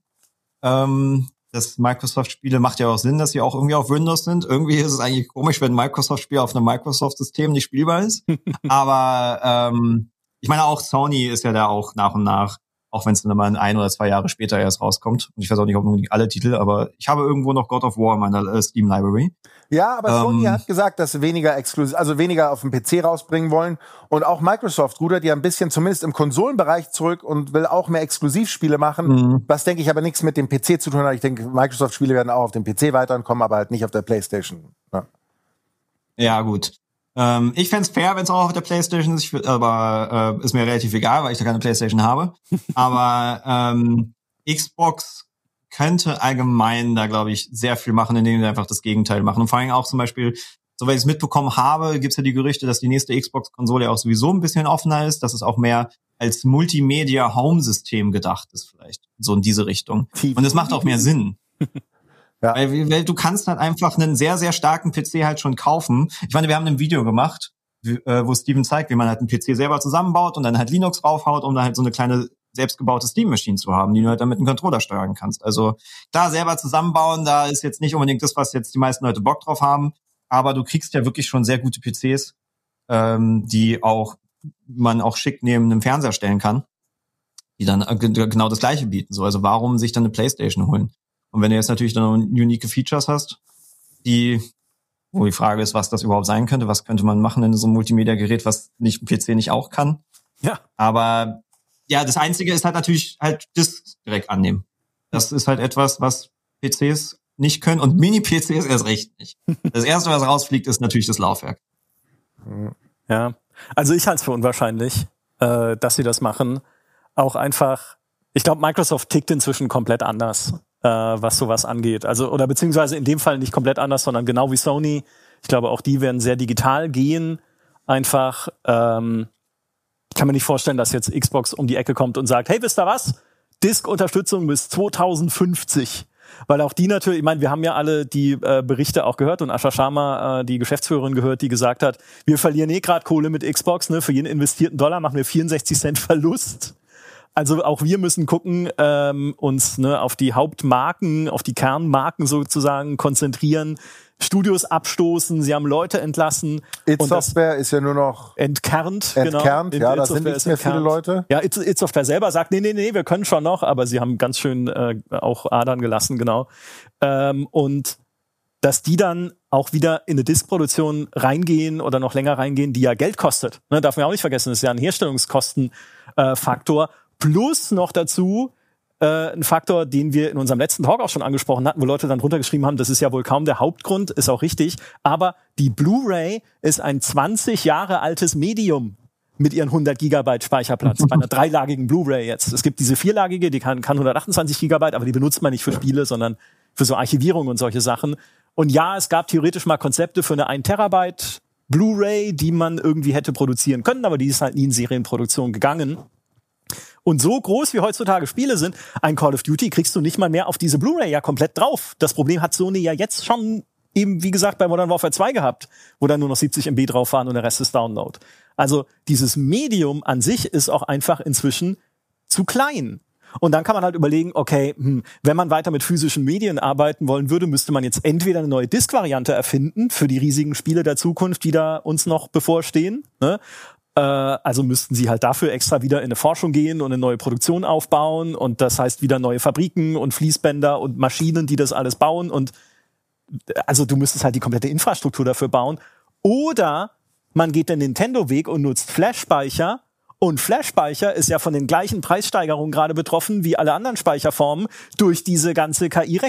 Das Microsoft-Spiele macht ja auch Sinn, dass sie auch irgendwie auf Windows sind. Irgendwie ist es eigentlich komisch, wenn ein Microsoft-Spiel auf einem Microsoft-System nicht spielbar ist. Aber ich meine, auch Sony ist ja da auch nach und nach, auch wenn es dann mal 1 oder 2 Jahre später erst rauskommt. Und ich weiß auch nicht, ob unbedingt alle Titel, aber ich habe irgendwo noch God of War in meiner Steam-Library. Ja, aber Sony hat gesagt, dass sie weniger weniger auf dem PC rausbringen wollen. Und auch Microsoft rudert ja ein bisschen zumindest im Konsolenbereich zurück und will auch mehr Exklusivspiele machen. Was, denke ich, aber nichts mit dem PC zu tun hat. Ich denke, Microsoft-Spiele werden auch auf dem PC weiterkommen, aber halt nicht auf der PlayStation. Ja, gut. Ich fänd's fair, wenn es auch auf der PlayStation ist, aber ist mir relativ egal, weil ich da keine PlayStation habe. Aber Xbox könnte allgemein da, glaube ich, sehr viel machen, indem sie einfach das Gegenteil machen. Und vor allem auch zum Beispiel, soweit ich es mitbekommen habe, gibt's ja die Gerüchte, dass die nächste Xbox-Konsole auch sowieso ein bisschen offener ist, dass es auch mehr als Multimedia-Home-System gedacht ist vielleicht, so in diese Richtung. Und es macht auch mehr Sinn. Ja. Weil du kannst halt einfach einen sehr, sehr starken PC halt schon kaufen. Ich meine, wir haben ein Video gemacht, wo Steven zeigt, wie man halt einen PC selber zusammenbaut und dann halt Linux draufhaut, um dann halt so eine kleine selbstgebaute Steam-Maschine zu haben, die du halt dann mit einem Controller steuern kannst. Also klar, selber zusammenbauen, da ist jetzt nicht unbedingt das, was jetzt die meisten Leute Bock drauf haben, aber du kriegst ja wirklich schon sehr gute PCs, die auch man auch schick neben einem Fernseher stellen kann, die dann genau das Gleiche bieten. So, also warum sich dann eine PlayStation holen? Und wenn du jetzt natürlich dann noch unique Features hast, wo die Frage ist, was das überhaupt sein könnte, was könnte man machen in so einem Multimedia-Gerät, was ein PC nicht auch kann. Ja. Aber ja, das Einzige ist halt natürlich halt Discs direkt annehmen. Das ist halt etwas, was PCs nicht können und Mini-PCs erst recht nicht. Das Erste, was rausfliegt, ist natürlich das Laufwerk. Ja, also ich halte es für unwahrscheinlich, dass sie das machen. Auch einfach, ich glaube, Microsoft tickt inzwischen komplett anders, was sowas angeht. Also, oder beziehungsweise in dem Fall nicht komplett anders, sondern genau wie Sony. Ich glaube, auch die werden sehr digital gehen. Einfach, ich kann mir nicht vorstellen, dass jetzt Xbox um die Ecke kommt und sagt, hey, wisst ihr was? Disk-Unterstützung bis 2050. Weil auch die natürlich, ich meine, wir haben ja alle die Berichte auch gehört und Asha Sharma, die Geschäftsführerin, gehört, die gesagt hat, wir verlieren gerade Kohle mit Xbox, ne? Für jeden investierten Dollar machen wir 64 Cent Verlust. Also auch wir müssen gucken, uns auf die Hauptmarken, auf die Kernmarken sozusagen konzentrieren, Studios abstoßen, sie haben Leute entlassen. Id Software ist ja nur noch entkernt, genau. Ja, da sind nicht mehr viele Leute. Ja, Id Software selber sagt, nee, wir können schon noch, aber sie haben ganz schön auch Adern gelassen, genau. Und dass die dann auch wieder in eine Diskproduktion reingehen oder noch länger reingehen, die ja Geld kostet. Ne, darf man auch nicht vergessen, das ist ja ein Herstellungskostenfaktor. Plus noch dazu ein Faktor, den wir in unserem letzten Talk auch schon angesprochen hatten, wo Leute dann drunter geschrieben haben, das ist ja wohl kaum der Hauptgrund, ist auch richtig, aber die Blu-ray ist ein 20 Jahre altes Medium mit ihren 100 Gigabyte Speicherplatz, bei einer dreilagigen Blu-ray jetzt. Es gibt diese vierlagige, die kann 128 Gigabyte, aber die benutzt man nicht für Spiele, sondern für so Archivierung und solche Sachen. Und ja, es gab theoretisch mal Konzepte für eine 1 Terabyte Blu-ray, die man irgendwie hätte produzieren können, aber die ist halt nie in Serienproduktion gegangen. Und so groß wie heutzutage Spiele sind, ein Call of Duty kriegst du nicht mal mehr auf diese Blu-ray ja komplett drauf. Das Problem hat Sony ja jetzt schon eben, wie gesagt, bei Modern Warfare 2 gehabt, wo dann nur noch 70 MB drauf waren und der Rest ist Download. Also dieses Medium an sich ist auch einfach inzwischen zu klein. Und dann kann man halt überlegen, okay, wenn man weiter mit physischen Medien arbeiten wollen würde, müsste man jetzt entweder eine neue Disk-Variante erfinden für die riesigen Spiele der Zukunft, die da uns noch bevorstehen, ne? Also müssten sie halt dafür extra wieder in eine Forschung gehen und eine neue Produktion aufbauen und das heißt wieder neue Fabriken und Fließbänder und Maschinen, die das alles bauen und also du müsstest halt die komplette Infrastruktur dafür bauen. Oder man geht den Nintendo-Weg und nutzt Flash-Speicher. Und Flash-Speicher ist ja von den gleichen Preissteigerungen gerade betroffen wie alle anderen Speicherformen durch diese ganze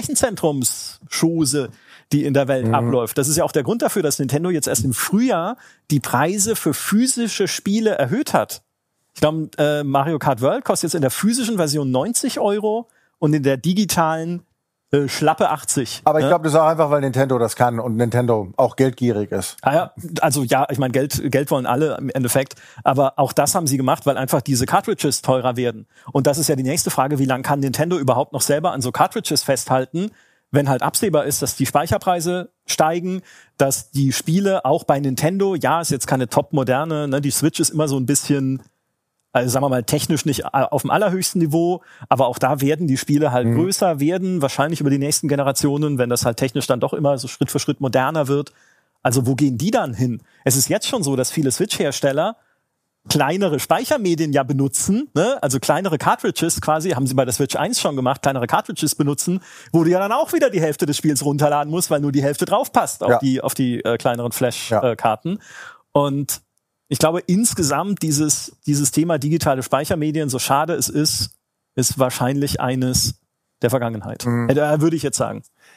KI-Rechenzentrums-Chose, die in der Welt abläuft. Das ist ja auch der Grund dafür, dass Nintendo jetzt erst im Frühjahr die Preise für physische Spiele erhöht hat. Ich glaube, Mario Kart World kostet jetzt in der physischen Version 90 € und in der digitalen schlappe 80. Aber ich glaube, das ist auch einfach, weil Nintendo das kann und Nintendo auch geldgierig ist. Ja, also ja, ich meine, Geld wollen alle im Endeffekt, aber auch das haben sie gemacht, weil einfach diese Cartridges teurer werden. Und das ist ja die nächste Frage, wie lange kann Nintendo überhaupt noch selber an so Cartridges festhalten, wenn halt absehbar ist, dass die Speicherpreise steigen, dass die Spiele auch bei Nintendo, ja, ist jetzt keine top-moderne, ne, die Switch ist immer so ein bisschen, also sagen wir mal, technisch nicht auf dem allerhöchsten Niveau, aber auch da werden die Spiele halt größer werden, wahrscheinlich über die nächsten Generationen, wenn das halt technisch dann doch immer so Schritt für Schritt moderner wird. Also wo gehen die dann hin? Es ist jetzt schon so, dass viele Switch-Hersteller kleinere Speichermedien ja benutzen, ne? Also kleinere Cartridges quasi, haben sie bei der Switch 1 schon gemacht, kleinere Cartridges benutzen, wo du ja dann auch wieder die Hälfte des Spiels runterladen musst, weil nur die Hälfte drauf passt auf die kleineren Flash-Karten. Und ich glaube, insgesamt dieses Thema digitale Speichermedien, so schade es ist wahrscheinlich eines der Vergangenheit. Würde ich jetzt sagen.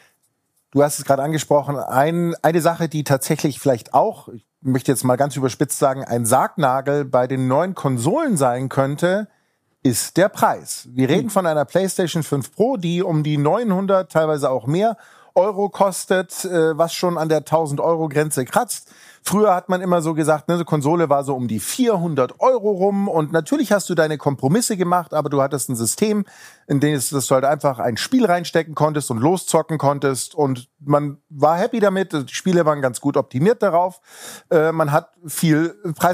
Du hast es gerade angesprochen. Eine Sache, die tatsächlich vielleicht auch, ich möchte jetzt mal ganz überspitzt sagen, ein Sargnagel bei den neuen Konsolen sein könnte, ist der Preis. Wir reden von einer PlayStation 5 Pro, die um die 900, teilweise auch mehr Euro kostet, was schon an der 1.000-Euro-Grenze kratzt. Früher hat man immer so gesagt, ne, so Konsole war so um die 400 € rum und natürlich hast du deine Kompromisse gemacht, aber du hattest ein System, in dem du halt einfach ein Spiel reinstecken konntest und loszocken konntest und man war happy damit, die Spiele waren ganz gut optimiert darauf, man hat viel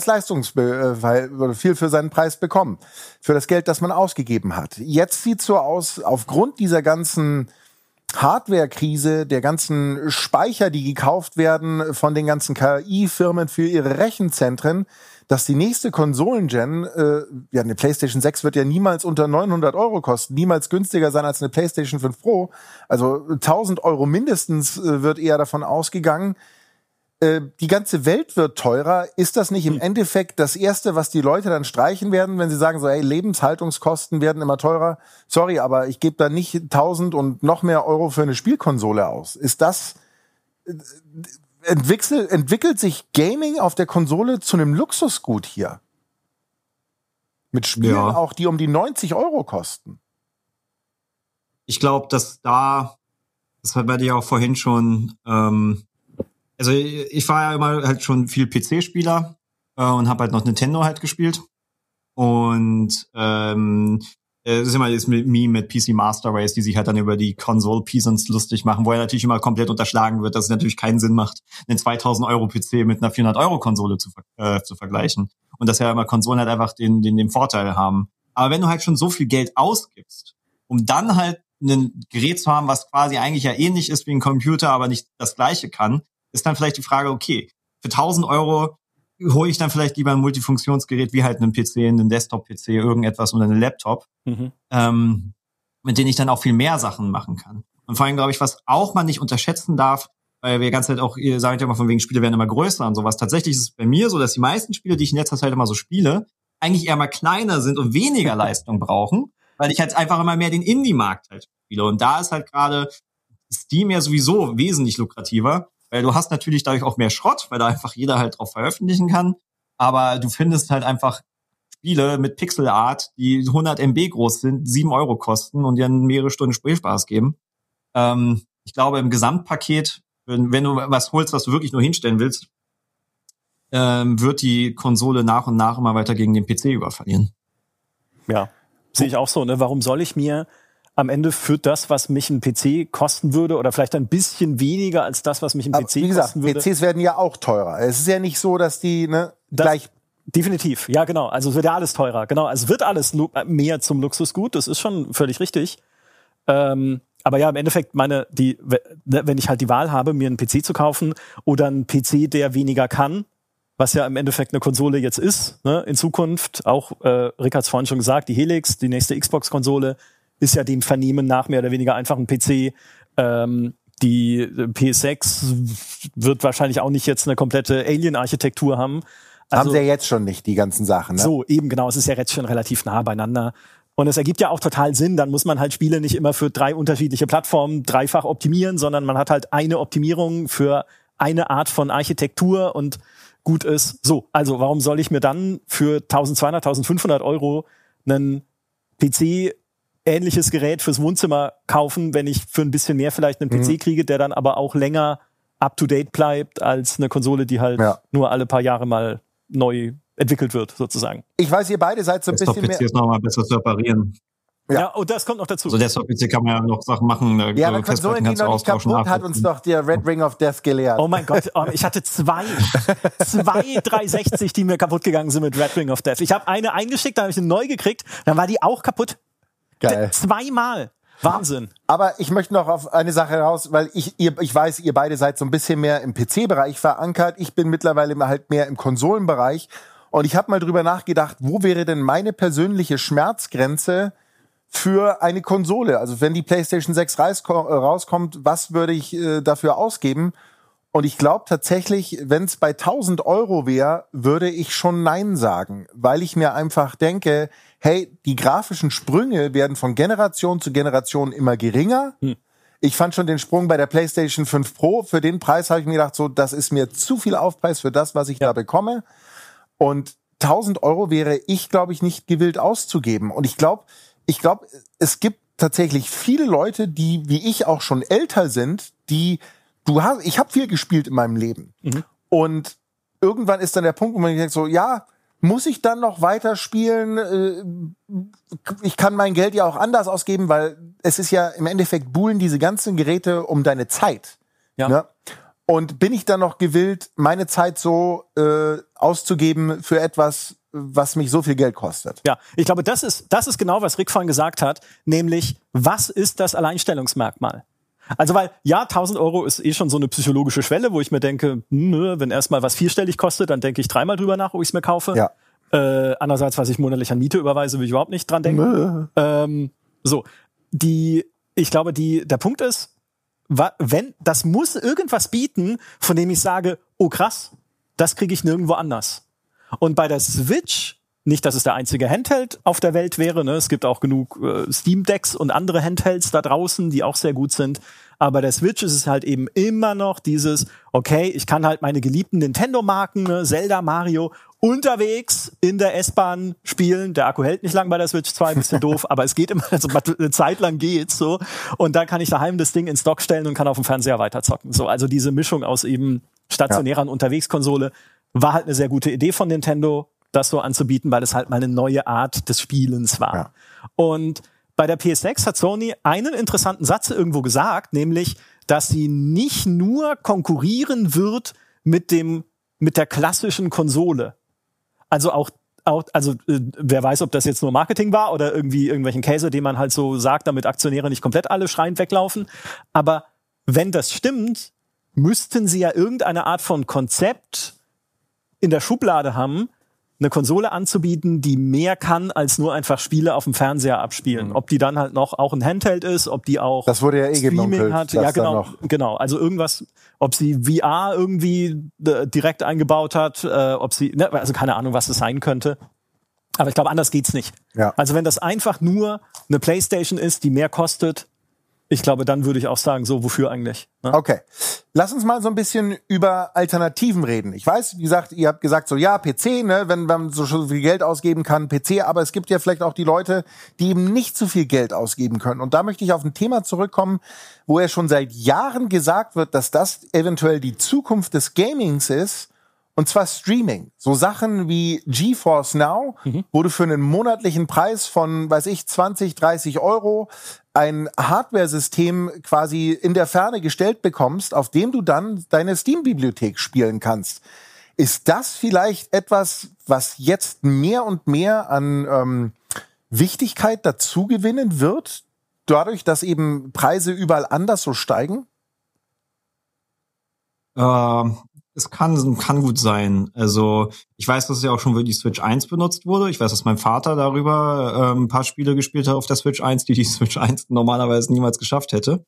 viel für seinen Preis bekommen, für das Geld, das man ausgegeben hat. Jetzt sieht's so aus, aufgrund dieser ganzen Hardware-Krise, der ganzen Speicher, die gekauft werden von den ganzen KI-Firmen für ihre Rechenzentren, dass die nächste Konsolen-Gen, eine PlayStation 6 wird ja niemals unter 900 € kosten, niemals günstiger sein als eine PlayStation 5 Pro. Also 1.000 € mindestens wird eher davon ausgegangen. Die ganze Welt wird teurer. Ist das nicht im Endeffekt das Erste, was die Leute dann streichen werden, wenn sie sagen so, hey, Lebenshaltungskosten werden immer teurer? Sorry, aber ich gebe da nicht 1.000 und noch mehr Euro für eine Spielkonsole aus. Ist das, entwickelt sich Gaming auf der Konsole zu einem Luxusgut hier? Mit Spielen auch, die um die 90 € kosten. Ich glaube, das war bei dir auch vorhin schon, also ich war ja immer halt schon viel PC-Spieler und habe halt noch Nintendo halt gespielt. Und es ist immer das Meme mit PC Master Race, die sich halt dann über die Console-Peasants lustig machen, wo ja natürlich immer komplett unterschlagen wird, dass es natürlich keinen Sinn macht, einen 2.000 € PC mit einer 400 € Konsole zu vergleichen. Und dass ja immer Konsolen halt einfach den Vorteil haben. Aber wenn du halt schon so viel Geld ausgibst, um dann halt ein Gerät zu haben, was quasi eigentlich ja ähnlich ist wie ein Computer, aber nicht das Gleiche kann, ist dann vielleicht die Frage, okay, für 1.000 € hole ich dann vielleicht lieber ein Multifunktionsgerät wie halt einen PC, einen Desktop-PC, irgendetwas oder einen Laptop, mit denen ich dann auch viel mehr Sachen machen kann. Und vor allem, glaube ich, was auch man nicht unterschätzen darf, weil wir die ganze Zeit auch, ihr sagt ja immer von wegen, Spiele werden immer größer und sowas. Tatsächlich ist es bei mir so, dass die meisten Spiele, die ich in letzter Zeit immer so spiele, eigentlich eher mal kleiner sind und weniger Leistung brauchen, weil ich halt einfach immer mehr den Indie-Markt halt spiele. Und da ist halt gerade Steam ja sowieso wesentlich lukrativer, weil du hast natürlich dadurch auch mehr Schrott, weil da einfach jeder halt drauf veröffentlichen kann. Aber du findest halt einfach Spiele mit Pixelart, die 100 MB groß sind, 7 € kosten und dir mehrere Stunden Spielspaß geben. Ich glaube, im Gesamtpaket, wenn du was holst, was du wirklich nur hinstellen willst, wird die Konsole nach und nach immer weiter gegen den PC überverlieren. Ja. Sehe ich auch so, ne? Warum soll ich mir am Ende für das, was mich ein PC kosten würde, oder vielleicht ein bisschen weniger als das, was mich ein PC kosten würde. Wie gesagt, PCs werden ja auch teurer. Es ist ja nicht so, dass die gleich... Definitiv, ja genau. Also es wird ja alles teurer. Genau, also es wird alles mehr zum Luxusgut. Das ist schon völlig richtig. Aber ja, im Endeffekt wenn ich halt die Wahl habe, mir einen PC zu kaufen oder einen PC, der weniger kann, was ja im Endeffekt eine Konsole jetzt ist, ne, in Zukunft, auch Rick hat es vorhin schon gesagt, die Helix, die nächste Xbox-Konsole, ist ja dem Vernehmen nach mehr oder weniger einfach ein PC. Die PS6 wird wahrscheinlich auch nicht jetzt eine komplette Alien-Architektur haben. Also, haben sie ja jetzt schon nicht, die ganzen Sachen. Ne? So, eben genau, es ist ja jetzt schon relativ nah beieinander. Und es ergibt ja auch total Sinn, dann muss man halt Spiele nicht immer für 3 unterschiedliche Plattformen dreifach optimieren, sondern man hat halt eine Optimierung für eine Art von Architektur und gut ist. So, also warum soll ich mir dann für 1.200, 1.500 Euro einen PC-ähnliches Gerät fürs Wohnzimmer kaufen, wenn ich für ein bisschen mehr vielleicht einen PC kriege, der dann aber auch länger up-to-date bleibt als eine Konsole, die halt nur alle paar Jahre mal neu entwickelt wird, sozusagen. Ich weiß, ihr beide seid so ein bisschen mehr... PC ist nochmal besser zu reparieren. Ja, und das kommt noch dazu. So Desktop-PC kann man ja noch Sachen machen. Ja, aber Konsolen, die noch nicht kaputt, hat uns doch der Red Ring of Death gelehrt. Oh mein Gott, ich hatte zwei 360, die mir kaputt gegangen sind mit Red Ring of Death. Ich habe eine eingeschickt, dann habe ich eine neu gekriegt, dann war die auch kaputt. Geil. Zweimal. Wahnsinn. Aber ich möchte noch auf eine Sache raus, weil ich weiß, ihr beide seid so ein bisschen mehr im PC-Bereich verankert. Ich bin mittlerweile halt mehr im Konsolenbereich. Und ich habe mal drüber nachgedacht, wo wäre denn meine persönliche Schmerzgrenze für eine Konsole? Also wenn die PlayStation 6 rauskommt, was würde ich dafür ausgeben? Und ich glaube tatsächlich, wenn es bei 1.000 Euro wäre, würde ich schon Nein sagen. Weil ich mir einfach denke, hey, die grafischen Sprünge werden von Generation zu Generation immer geringer. Ich fand schon den Sprung bei der PlayStation 5 Pro. Für den Preis habe ich mir gedacht, so, das ist mir zu viel Aufpreis für das, was ich da bekomme. Und 1.000 Euro wäre ich, glaube ich, nicht gewillt auszugeben. Und ich glaube, es gibt tatsächlich viele Leute, die, wie ich auch schon älter sind, ich habe viel gespielt in meinem Leben. Und irgendwann ist dann der Punkt, wo man denkt so, ja, muss ich dann noch weiter spielen? Ich kann mein Geld ja auch anders ausgeben, weil es ist ja im Endeffekt buhlen diese ganzen Geräte um deine Zeit. Ja. Ne? Und bin ich dann noch gewillt, meine Zeit so auszugeben für etwas, was mich so viel Geld kostet? Ja, ich glaube, das ist genau, was Rick vorhin gesagt hat, nämlich, was ist das Alleinstellungsmerkmal? Also, weil, ja, 1.000 Euro ist schon so eine psychologische Schwelle, wo ich mir denke, wenn erstmal was vierstellig kostet, dann denke ich dreimal drüber nach, ob ich es mir kaufe. Ja. Andererseits, was ich monatlich an Miete überweise, will ich überhaupt nicht dran denken. Ich glaube, der Punkt ist, das muss irgendwas bieten, von dem ich sage, oh krass, das kriege ich nirgendwo anders. Und bei der Switch, nicht, dass es der einzige Handheld auf der Welt wäre, ne? Es gibt auch genug Steam Decks und andere Handhelds da draußen, die auch sehr gut sind. Aber bei der Switch ist es halt eben immer noch dieses, okay, ich kann halt meine geliebten Nintendo-Marken, ne? Zelda, Mario, unterwegs in der S-Bahn spielen. Der Akku hält nicht lang bei der Switch 2, ein bisschen doof, aber es geht immer, also eine Zeit lang geht's so. Und dann kann ich daheim das Ding ins Dock stellen und kann auf dem Fernseher weiterzocken. So, also diese Mischung aus eben stationärer und Unterwegskonsole war halt eine sehr gute Idee von Nintendo, das so anzubieten, weil es halt mal eine neue Art des Spielens war. Ja. Und bei der PS6 hat Sony einen interessanten Satz irgendwo gesagt, nämlich, dass sie nicht nur konkurrieren wird mit der klassischen Konsole. Also wer weiß, ob das jetzt nur Marketing war oder irgendwie irgendwelchen Käse, den man halt so sagt, damit Aktionäre nicht komplett alle schreiend weglaufen. Aber wenn das stimmt, müssten sie ja irgendeine Art von Konzept in der Schublade haben, eine Konsole anzubieten, die mehr kann, als nur einfach Spiele auf dem Fernseher abspielen. Ob die dann halt noch auch ein Handheld ist, ob die auch das wurde ja Streaming hat. Ja, genau. Also irgendwas, ob sie VR irgendwie direkt eingebaut hat, ob sie, also keine Ahnung, was es sein könnte. Aber ich glaube, anders geht's nicht. Ja. Also wenn das einfach nur eine PlayStation ist, die mehr kostet, ich glaube, dann würde ich auch sagen, so, wofür eigentlich? Ne? Okay. Lass uns mal so ein bisschen über Alternativen reden. Ich weiß, wie gesagt, ihr habt gesagt, so, ja, PC, ne, wenn man so viel Geld ausgeben kann, PC, aber es gibt ja vielleicht auch die Leute, die eben nicht so viel Geld ausgeben können. Und da möchte ich auf ein Thema zurückkommen, wo ja schon seit Jahren gesagt wird, dass das eventuell die Zukunft des Gamings ist. Und zwar Streaming. So Sachen wie GeForce Now, wo du für einen monatlichen Preis von, 20, 30 Euro ein Hardware-System quasi in der Ferne gestellt bekommst, auf dem du dann deine Steam-Bibliothek spielen kannst. Ist das vielleicht etwas, was jetzt mehr und mehr an Wichtigkeit dazu gewinnen wird, dadurch, dass eben Preise überall anders so steigen? Es kann gut sein. Also ich weiß, dass es ja auch schon für die Switch 1 benutzt wurde. Ich weiß, dass mein Vater darüber ein paar Spiele gespielt hat auf der Switch 1, die Switch 1 normalerweise niemals geschafft hätte.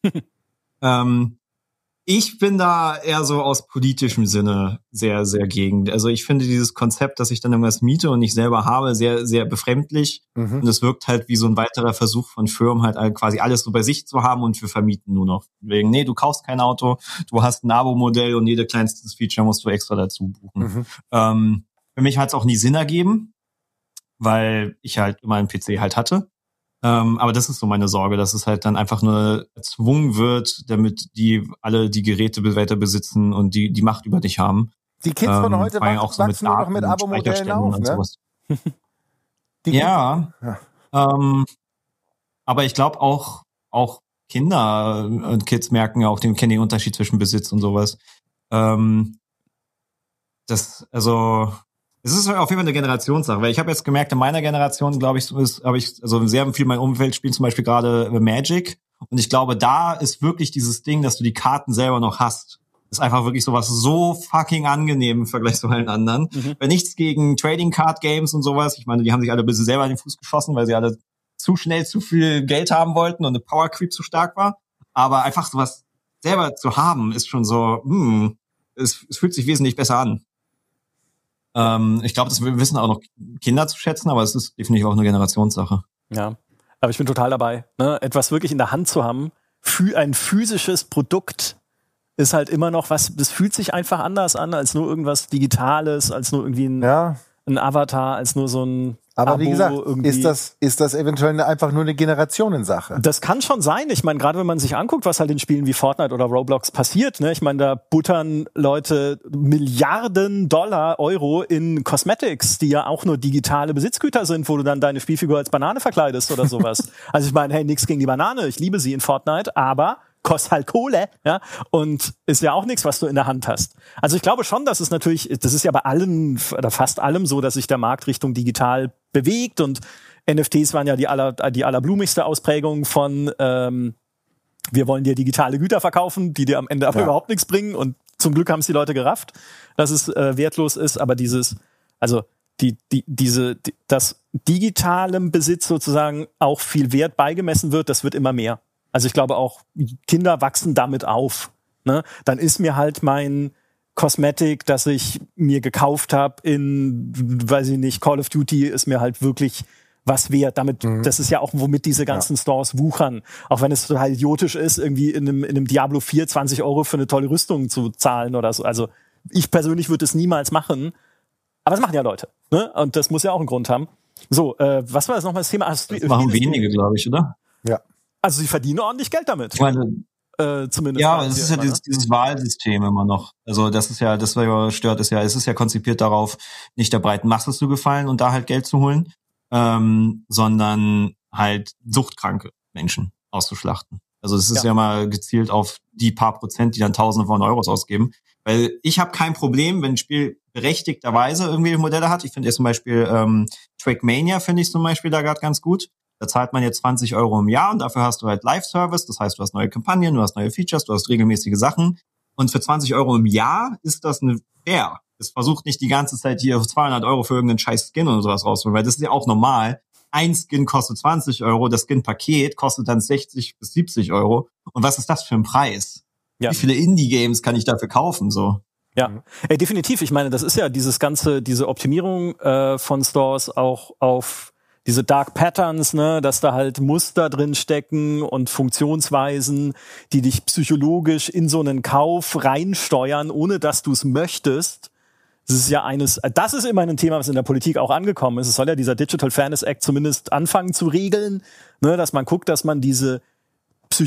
Ich bin da eher so aus politischem Sinne sehr, sehr gegen. Also ich finde dieses Konzept, dass ich dann irgendwas miete und nicht selber habe, sehr, sehr befremdlich. Und es wirkt halt wie so ein weiterer Versuch von Firmen, halt quasi alles so bei sich zu haben und für Vermieten nur noch. Wegen, nee, du kaufst kein Auto, du hast ein Abo-Modell und jede kleinstes Feature musst du extra dazu buchen. Für mich hat es auch nie Sinn ergeben, weil ich halt immer einen PC halt hatte. Aber das ist so meine Sorge, dass es halt dann einfach nur erzwungen wird, damit die alle die Geräte weiter besitzen und die Macht über dich haben. Die Kids von heute wachsen nur noch mit Abo-Modellen auf, ne? Ja. Aber ich glaube auch Kinder und Kids merken ja auch kennen den Unterschied zwischen Besitz und sowas. Es ist auf jeden Fall eine Generationssache, weil ich habe jetzt gemerkt, in meiner Generation, glaube ich, habe ich sehr viel mein Umfeld spielt zum Beispiel gerade Magic und ich glaube, da ist wirklich dieses Ding, dass du die Karten selber noch hast. Das ist einfach wirklich sowas so fucking angenehm im Vergleich zu allen anderen. Weil nichts gegen Trading Card Games und sowas. Ich meine, die haben sich alle ein bisschen selber in den Fuß geschossen, weil sie alle zu schnell zu viel Geld haben wollten und eine Power Creep zu stark war. Aber einfach sowas selber zu haben, ist schon so, es fühlt sich wesentlich besser an. Ich glaube, das wissen auch noch Kinder zu schätzen, aber es ist definitiv auch eine Generationssache. Ja, aber ich bin total dabei. Ne? Etwas wirklich in der Hand zu haben, für ein physisches Produkt ist halt immer noch was, das fühlt sich einfach anders an, als nur irgendwas Digitales, als nur irgendwie ein Avatar, als nur so ein Aber Abo wie gesagt, irgendwie. ist das eventuell einfach nur eine Generationensache? Das kann schon sein. Ich meine, gerade wenn man sich anguckt, was halt in Spielen wie Fortnite oder Roblox passiert, ne? Ich meine, da buttern Leute Milliarden Dollar, Euro in Cosmetics, die ja auch nur digitale Besitzgüter sind, wo du dann deine Spielfigur als Banane verkleidest oder sowas. Also ich meine, hey, nix gegen die Banane, ich liebe sie in Fortnite, aber kostet halt Kohle, ja, und ist ja auch nichts, was du in der Hand hast. Also ich glaube schon, dass es natürlich, das ist ja bei allen oder fast allem so, dass sich der Markt Richtung digital bewegt und NFTs waren ja die allerblumigste Ausprägung von wir wollen dir digitale Güter verkaufen, die dir am Ende aber überhaupt nichts bringen und zum Glück haben es die Leute gerafft, dass es wertlos ist, aber dass digitalem Besitz sozusagen auch viel Wert beigemessen wird, das wird immer mehr. Also ich glaube auch, Kinder wachsen damit auf. Ne? Dann ist mir halt mein Cosmetic, das ich mir gekauft habe in, weiß ich nicht, Call of Duty, ist mir halt wirklich was wert. Damit, das ist ja auch, womit diese ganzen Stores wuchern. Auch wenn es total idiotisch ist, irgendwie in einem Diablo 4 20 Euro für eine tolle Rüstung zu zahlen oder so. Also ich persönlich würde es niemals machen. Aber das machen ja Leute. Ne? Und das muss ja auch einen Grund haben. So, was war das nochmal das Thema? Das machen wenige, glaube ich, oder? Ja. Also sie verdienen ordentlich Geld damit. Ich meine, zumindest. Ja, es ist ja dieses Wahlsystem immer noch. Also das ist ja, das was stört, ist ja, es ist ja konzipiert darauf, nicht der breiten Masse zu gefallen und da halt Geld zu holen, sondern halt suchtkranke Menschen auszuschlachten. Also es ist ja mal gezielt auf die paar Prozent, die dann Tausende von Euros ausgeben. Weil ich habe kein Problem, wenn ein Spiel berechtigterweise irgendwie Modelle hat. Ich finde jetzt zum Beispiel Trackmania finde ich zum Beispiel da gerade ganz gut. Da zahlt man jetzt 20 Euro im Jahr und dafür hast du halt Live-Service. Das heißt, du hast neue Kampagnen, du hast neue Features, du hast regelmäßige Sachen. Und für 20 Euro im Jahr ist das eine fair. Es versucht nicht die ganze Zeit hier 200 Euro für irgendeinen scheiß Skin oder sowas rauszuholen, weil das ist ja auch normal. Ein Skin kostet 20 Euro, das Skin-Paket kostet dann 60 bis 70 Euro. Und was ist das für ein Preis? Ja. Wie viele Indie-Games kann ich dafür kaufen, so? Ja, definitiv. diese Optimierung von Stores auch auf diese Dark Patterns, ne, dass da halt Muster drin stecken und Funktionsweisen, die dich psychologisch in so einen Kauf reinsteuern, ohne dass du es möchtest. Das ist ja das ist immer ein Thema, was in der Politik auch angekommen ist. Es soll ja dieser Digital Fairness Act zumindest anfangen zu regeln, ne, dass man guckt, dass man diese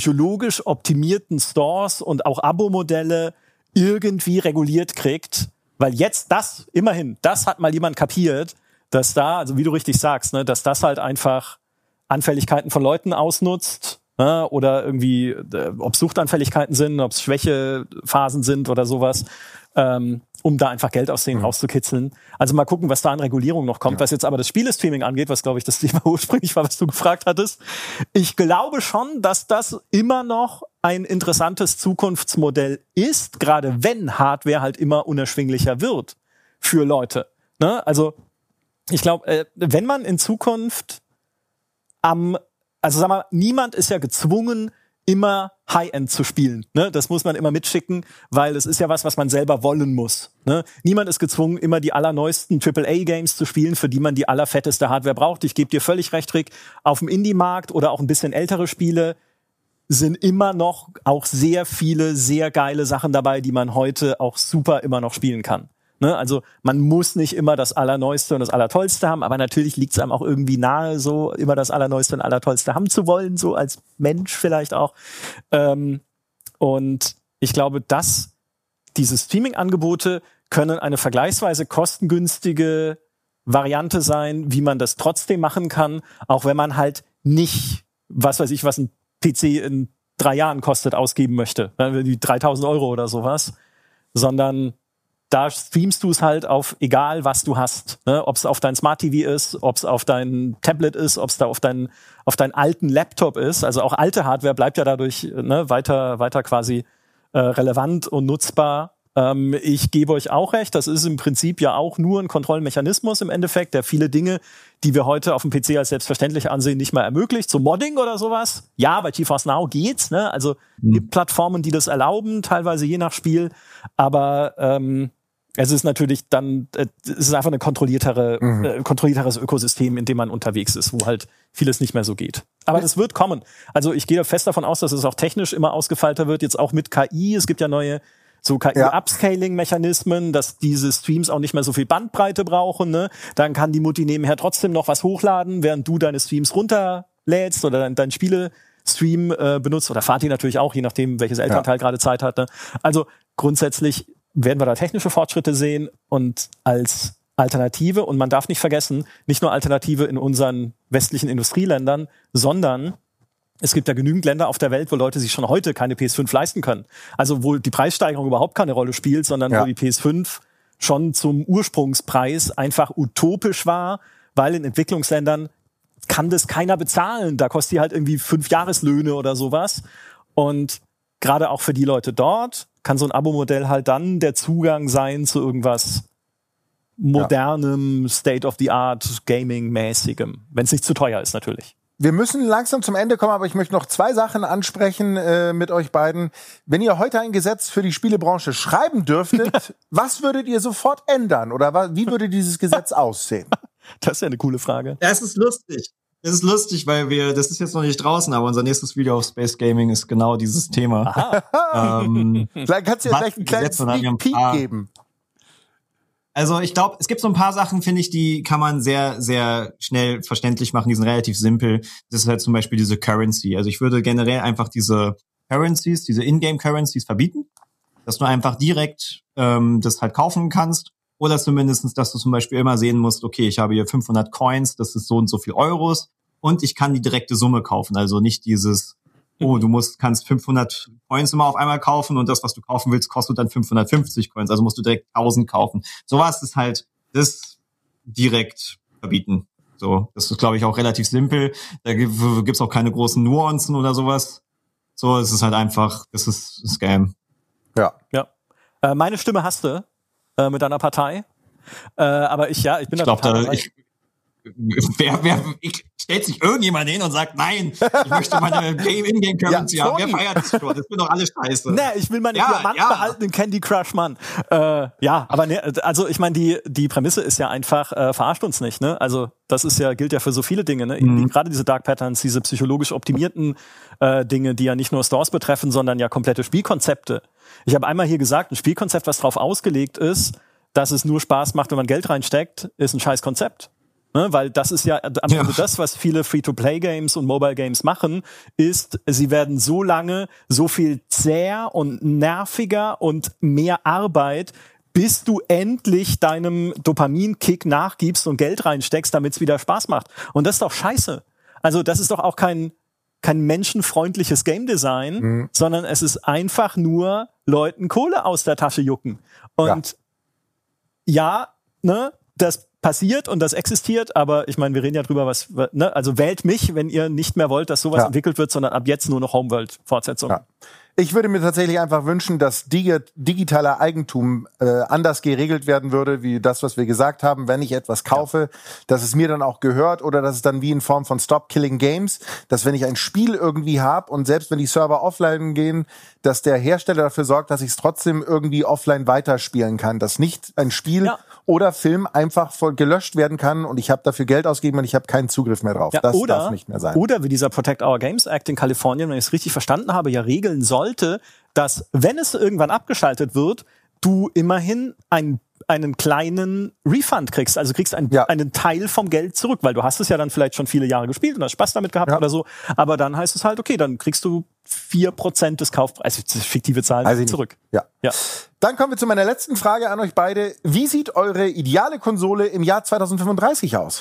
psychologisch optimierten Stores und auch Abo-Modelle irgendwie reguliert kriegt, Weil jetzt das hat mal jemand kapiert, dass da, also wie du richtig sagst, ne, dass das halt einfach Anfälligkeiten von Leuten ausnutzt, ne, oder irgendwie, ob es Suchtanfälligkeiten sind, ob es Schwächephasen sind oder sowas, um da einfach Geld aus denen rauszukitzeln. Also mal gucken, was da an Regulierung noch kommt. Was jetzt aber das Spielestreaming angeht, was glaube ich das Thema ursprünglich war, was du gefragt hattest. Ich glaube schon, dass das immer noch ein interessantes Zukunftsmodell ist, gerade wenn Hardware halt immer unerschwinglicher wird für Leute. Ne? Also ich glaube, wenn man in Zukunft also sag mal, niemand ist ja gezwungen, immer High-End zu spielen. Ne? Das muss man immer mitschicken, weil es ist ja was man selber wollen muss. Ne? Niemand ist gezwungen, immer die allerneuesten AAA-Games zu spielen, für die man die allerfetteste Hardware braucht. Ich gebe dir völlig recht, Rick. Auf dem Indie-Markt oder auch ein bisschen ältere Spiele sind immer noch auch sehr viele, sehr geile Sachen dabei, die man heute auch super immer noch spielen kann. Ne? Also man muss nicht immer das Allerneueste und das Allertollste haben, aber natürlich liegt es einem auch irgendwie nahe, so immer das Allerneueste und Allertollste haben zu wollen, so als Mensch vielleicht auch. Und ich glaube, dass diese Streaming-Angebote können eine vergleichsweise kostengünstige Variante sein, wie man das trotzdem machen kann, auch wenn man halt nicht, was weiß ich, was ein PC in 3 Jahren kostet, ausgeben möchte. Die 3.000 € oder sowas. Sondern da streamst du es halt auf egal, was du hast. Ne? Ob es auf dein Smart TV ist, ob es auf dein Tablet ist, ob es da auf deinen alten Laptop ist. Also auch alte Hardware bleibt ja dadurch weiter quasi relevant und nutzbar. Ich gebe euch auch recht, das ist im Prinzip ja auch nur ein Kontrollmechanismus im Endeffekt, der viele Dinge, die wir heute auf dem PC als selbstverständlich ansehen, nicht mehr ermöglicht. So Modding oder sowas. Ja, bei GeForce Now geht's. Ne? Also gibt Plattformen, die das erlauben, teilweise je nach Spiel. Aber es ist natürlich dann, es ist einfach eine kontrollierteres Ökosystem, in dem man unterwegs ist, wo halt vieles nicht mehr so geht. Aber das wird kommen. Also ich gehe fest davon aus, dass es auch technisch immer ausgefeilter wird, jetzt auch mit KI. Es gibt ja neue so KI-Upscaling-Mechanismen, dass diese Streams auch nicht mehr so viel Bandbreite brauchen. Ne? Dann kann die Mutti nebenher trotzdem noch was hochladen, während du deine Streams runterlädst oder dein Spiele-Stream benutzt. Oder Fatih natürlich auch, je nachdem, welches Elternteil gerade Zeit hat. Ne? Also grundsätzlich werden wir da technische Fortschritte sehen und als Alternative, und man darf nicht vergessen, nicht nur Alternative in unseren westlichen Industrieländern, sondern es gibt ja genügend Länder auf der Welt, wo Leute sich schon heute keine PS5 leisten können. Also wo die Preissteigerung überhaupt keine Rolle spielt, sondern wo die PS5 schon zum Ursprungspreis einfach utopisch war, weil in Entwicklungsländern kann das keiner bezahlen. Da kostet die halt irgendwie 5 Jahreslöhne oder sowas. Und gerade auch für die Leute dort kann so ein Abo-Modell halt dann der Zugang sein zu irgendwas modernem, State-of-the-Art, Gaming-mäßigem. Wenn es nicht zu teuer ist, natürlich. Wir müssen langsam zum Ende kommen, aber ich möchte noch 2 Sachen ansprechen mit euch beiden. Wenn ihr heute ein Gesetz für die Spielebranche schreiben dürftet, was würdet ihr sofort ändern? Oder wie würde dieses Gesetz aussehen? Das ist ja eine coole Frage. Ja, es ist lustig. Es ist lustig, weil das ist jetzt noch nicht draußen, aber unser nächstes Video auf Space Gaming ist genau dieses Thema. Vielleicht kannst du ja gleich einen kleinen Sneak Peek geben. Also ich glaube, es gibt so ein paar Sachen, finde ich, die kann man sehr, sehr schnell verständlich machen. Die sind relativ simpel. Das ist halt zum Beispiel diese Currency. Also ich würde generell einfach diese Currencies, diese Ingame-Currencies verbieten, dass du einfach direkt das halt kaufen kannst. Oder zumindestens, dass du zum Beispiel immer sehen musst, okay, ich habe hier 500 Coins, das ist so und so viel Euros und ich kann die direkte Summe kaufen. Also nicht dieses, kannst 500 Coins immer auf einmal kaufen und das, was du kaufen willst, kostet dann 550 Coins. Also musst du direkt 1000 kaufen. Sowas ist halt das direkt verbieten. So, das ist, glaube ich, auch relativ simpel. Da gibt's auch keine großen Nuancen oder sowas. So, es ist halt einfach, das ist ein Scam. Ja. Meine Stimme hast du mit deiner Partei. Aber ich bin da total stellt sich irgendjemand hin und sagt, nein, ich möchte meine In-Game-Currency haben. Wer feiert das schon? Das wird doch alles scheiße. Ne, ich will meine Diamanten behalten in Candy Crush, Mann. Aber ne, also ich meine, die Prämisse ist ja einfach, verarscht uns nicht, ne? Also das ist gilt ja für so viele Dinge, ne? Gerade diese Dark Patterns, diese psychologisch optimierten Dinge, die ja nicht nur Stores betreffen, sondern ja komplette Spielkonzepte. Ich habe einmal hier gesagt, ein Spielkonzept, was drauf ausgelegt ist, dass es nur Spaß macht, wenn man Geld reinsteckt, ist ein scheiß Konzept. Ne, weil das ist ja am Ende das, was viele Free-to-Play-Games und Mobile-Games machen, ist, sie werden so lange, so viel zäher und nerviger und mehr Arbeit, bis du endlich deinem Dopaminkick nachgibst und Geld reinsteckst, damit es wieder Spaß macht. Und das ist doch scheiße. Also das ist doch auch kein menschenfreundliches Game Design, sondern es ist einfach nur Leuten Kohle aus der Tasche jucken. Und das passiert und das existiert, aber ich meine, wir reden ja drüber, also wählt mich, wenn ihr nicht mehr wollt, dass sowas entwickelt wird, sondern ab jetzt nur noch Homeworld-Fortsetzung. Ja. Ich würde mir tatsächlich einfach wünschen, dass digitaler Eigentum anders geregelt werden würde, wie das, was wir gesagt haben. Wenn ich etwas kaufe, dass es mir dann auch gehört oder dass es dann wie in Form von Stop Killing Games, dass wenn ich ein Spiel irgendwie habe und selbst wenn die Server offline gehen, dass der Hersteller dafür sorgt, dass ich es trotzdem irgendwie offline weiterspielen kann. Dass nicht ein Spiel oder Film einfach gelöscht werden kann und ich habe dafür Geld ausgegeben und ich habe keinen Zugriff mehr drauf. Das darf nicht mehr sein. Oder wie dieser Protect Our Games Act in Kalifornien, wenn ich es richtig verstanden habe, ja regeln sollte, dass, wenn es irgendwann abgeschaltet wird, du immerhin einen kleinen Refund kriegst. Also kriegst einen Teil vom Geld zurück, weil du hast es ja dann vielleicht schon viele Jahre gespielt und hast Spaß damit gehabt oder so. Aber dann heißt es halt, okay, dann kriegst du 4% des Kaufpreises, also fiktive Zahlen, zurück. Ja. Dann kommen wir zu meiner letzten Frage an euch beide. Wie sieht eure ideale Konsole im Jahr 2035 aus?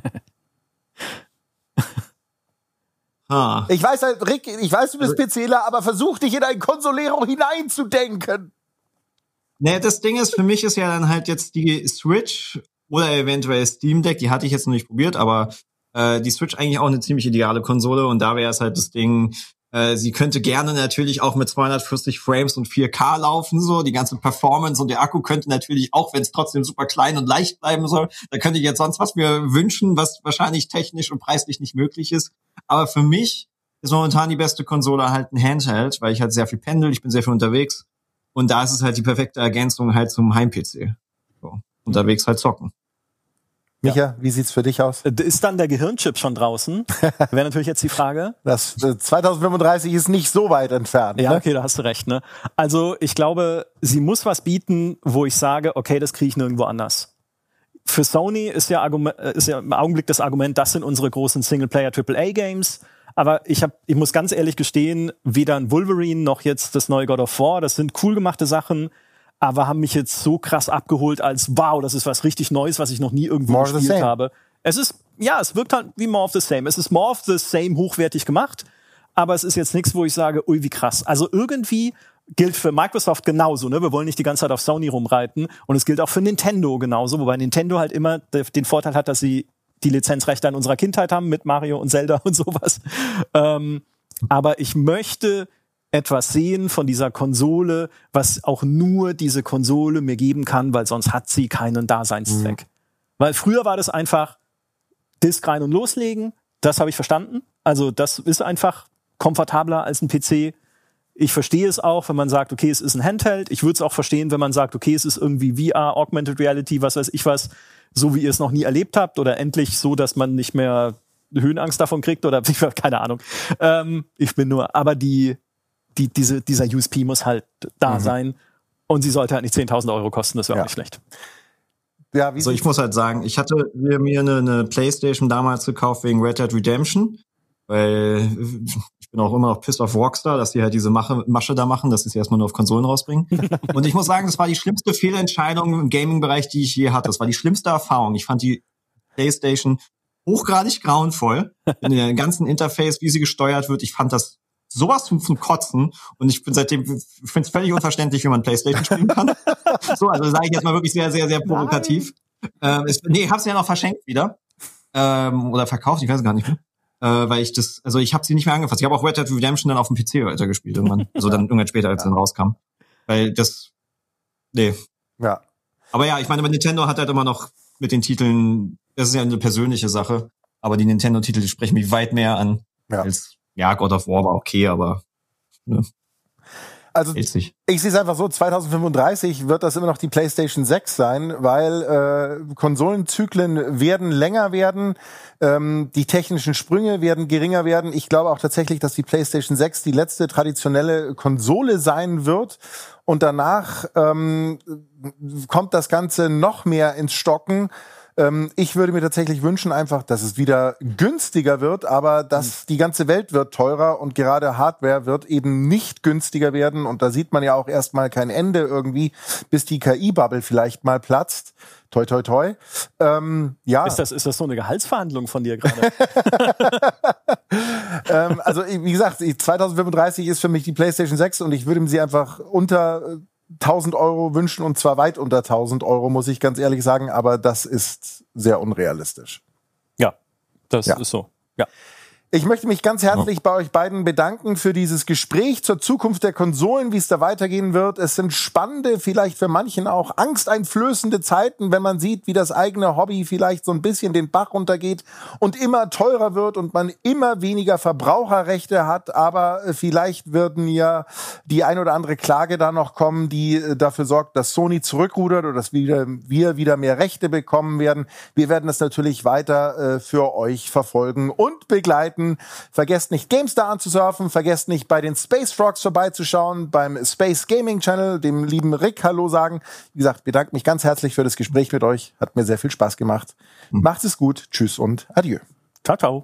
Ich weiß, Rick, du bist PCler, aber versuch dich in ein Consolero hineinzudenken. Ne, das Ding ist, für mich ist ja dann halt jetzt die Switch oder eventuell Steam Deck, die hatte ich jetzt noch nicht probiert, aber die Switch eigentlich auch eine ziemlich ideale Konsole und da wäre es halt das Ding, sie könnte gerne natürlich auch mit 240 Frames und 4K laufen, so die ganze Performance und der Akku könnte natürlich auch, wenn es trotzdem super klein und leicht bleiben soll, da könnte ich jetzt sonst was mir wünschen, was wahrscheinlich technisch und preislich nicht möglich ist. Aber für mich ist momentan die beste Konsole halt ein Handheld, weil ich halt sehr viel pendel, ich bin sehr viel unterwegs und da ist es halt die perfekte Ergänzung halt zum Heim-PC. So, unterwegs halt zocken. Micha, wie sieht's für dich aus? Ist dann der Gehirnchip schon draußen? Wäre natürlich jetzt die Frage. Das 2035 ist nicht so weit entfernt. Ja, okay, da hast du recht. Ne? Also ich glaube, sie muss was bieten, wo ich sage, okay, das kriege ich nirgendwo anders. Für Sony ist ja im Augenblick das Argument, das sind unsere großen Singleplayer-AAA-Games. Aber ich muss ganz ehrlich gestehen, weder ein Wolverine noch jetzt das neue God of War, das sind cool gemachte Sachen, aber haben mich jetzt so krass abgeholt als, wow, das ist was richtig Neues, was ich noch nie irgendwo gespielt habe. Es wirkt halt wie More of the Same. Es ist More of the Same hochwertig gemacht, aber es ist jetzt nichts, wo ich sage, ui, wie krass. Also irgendwie gilt für Microsoft genauso, ne? Wir wollen nicht die ganze Zeit auf Sony rumreiten und es gilt auch für Nintendo genauso, wobei Nintendo halt immer den Vorteil hat, dass sie die Lizenzrechte an unserer Kindheit haben mit Mario und Zelda und sowas. Aber ich möchte etwas sehen von dieser Konsole, was auch nur diese Konsole mir geben kann, weil sonst hat sie keinen Daseinszweck. Weil früher war das einfach Disk rein und loslegen, das habe ich verstanden. Also das ist einfach komfortabler als ein PC. Ich verstehe es auch, wenn man sagt, okay, es ist ein Handheld. Ich würde es auch verstehen, wenn man sagt, okay, es ist irgendwie VR, Augmented Reality, was weiß ich was, so wie ihr es noch nie erlebt habt oder endlich so, dass man nicht mehr Höhenangst davon kriegt oder keine Ahnung. Aber dieser USP muss halt da sein und sie sollte halt nicht 10.000 Euro kosten, das wäre auch nicht schlecht. Ja, also ich muss halt sagen, ich hatte mir eine PlayStation damals gekauft wegen Red Dead Redemption, weil ich bin auch immer noch pissed auf Rockstar, dass die halt diese Masche da machen, dass sie es erstmal nur auf Konsolen rausbringen. Und ich muss sagen, das war die schlimmste Fehlentscheidung im Gaming-Bereich, die ich je hatte. Das war die schlimmste Erfahrung. Ich fand die PlayStation hochgradig grauenvoll in dem ganzen Interface, wie sie gesteuert wird. Ich fand das sowas zum Kotzen und ich bin seitdem, ich finde es völlig unverständlich, wie man PlayStation spielen kann. So, also sage ich jetzt mal wirklich sehr, sehr, sehr provokativ. Hab's ja noch verschenkt wieder. Oder verkauft, ich weiß gar nicht mehr. Weil ich habe sie nicht mehr angefasst. Ich habe auch Red Dead Redemption dann auf dem PC weitergespielt irgendwann. Also dann irgendwann später, als es dann rauskam. Weil Ja. Aber ja, ich meine, Nintendo hat halt immer noch mit den Titeln, das ist ja eine persönliche Sache, aber die Nintendo-Titel, die sprechen mich weit mehr an als God of War war okay, aber also ich sehe es einfach so, 2035 wird das immer noch die PlayStation 6 sein, weil Konsolenzyklen werden länger werden, die technischen Sprünge werden geringer werden. Ich glaube auch tatsächlich, dass die PlayStation 6 die letzte traditionelle Konsole sein wird und danach kommt das Ganze noch mehr ins Stocken. Ich würde mir tatsächlich wünschen einfach, dass es wieder günstiger wird, aber dass die ganze Welt wird teurer und gerade Hardware wird eben nicht günstiger werden. Und da sieht man ja auch erstmal kein Ende irgendwie, bis die KI-Bubble vielleicht mal platzt. Toi, toi, toi. Ja. Ist das so eine Gehaltsverhandlung von dir gerade? Also wie gesagt, 2035 ist für mich die PlayStation 6 und ich würde mir sie einfach unter 1.000 Euro wünschen und zwar weit unter 1.000 Euro, muss ich ganz ehrlich sagen, aber das ist sehr unrealistisch. Ja, das ist so. Ja. Ich möchte mich ganz herzlich bei euch beiden bedanken für dieses Gespräch zur Zukunft der Konsolen, wie es da weitergehen wird. Es sind spannende, vielleicht für manchen auch angsteinflößende Zeiten, wenn man sieht, wie das eigene Hobby vielleicht so ein bisschen den Bach runtergeht und immer teurer wird und man immer weniger Verbraucherrechte hat. Aber vielleicht würden ja die ein oder andere Klage da noch kommen, die dafür sorgt, dass Sony zurückrudert oder dass wir wieder mehr Rechte bekommen werden. Wir werden das natürlich weiter für euch verfolgen und begleiten. Vergesst nicht, GameStar anzusurfen, vergesst nicht, bei den Space Frogs vorbeizuschauen, beim Space Gaming Channel, dem lieben Rick Hallo sagen. Wie gesagt, bedanke mich ganz herzlich für das Gespräch mit euch. Hat mir sehr viel Spaß gemacht. Macht es gut. Tschüss und adieu. Ciao, ciao.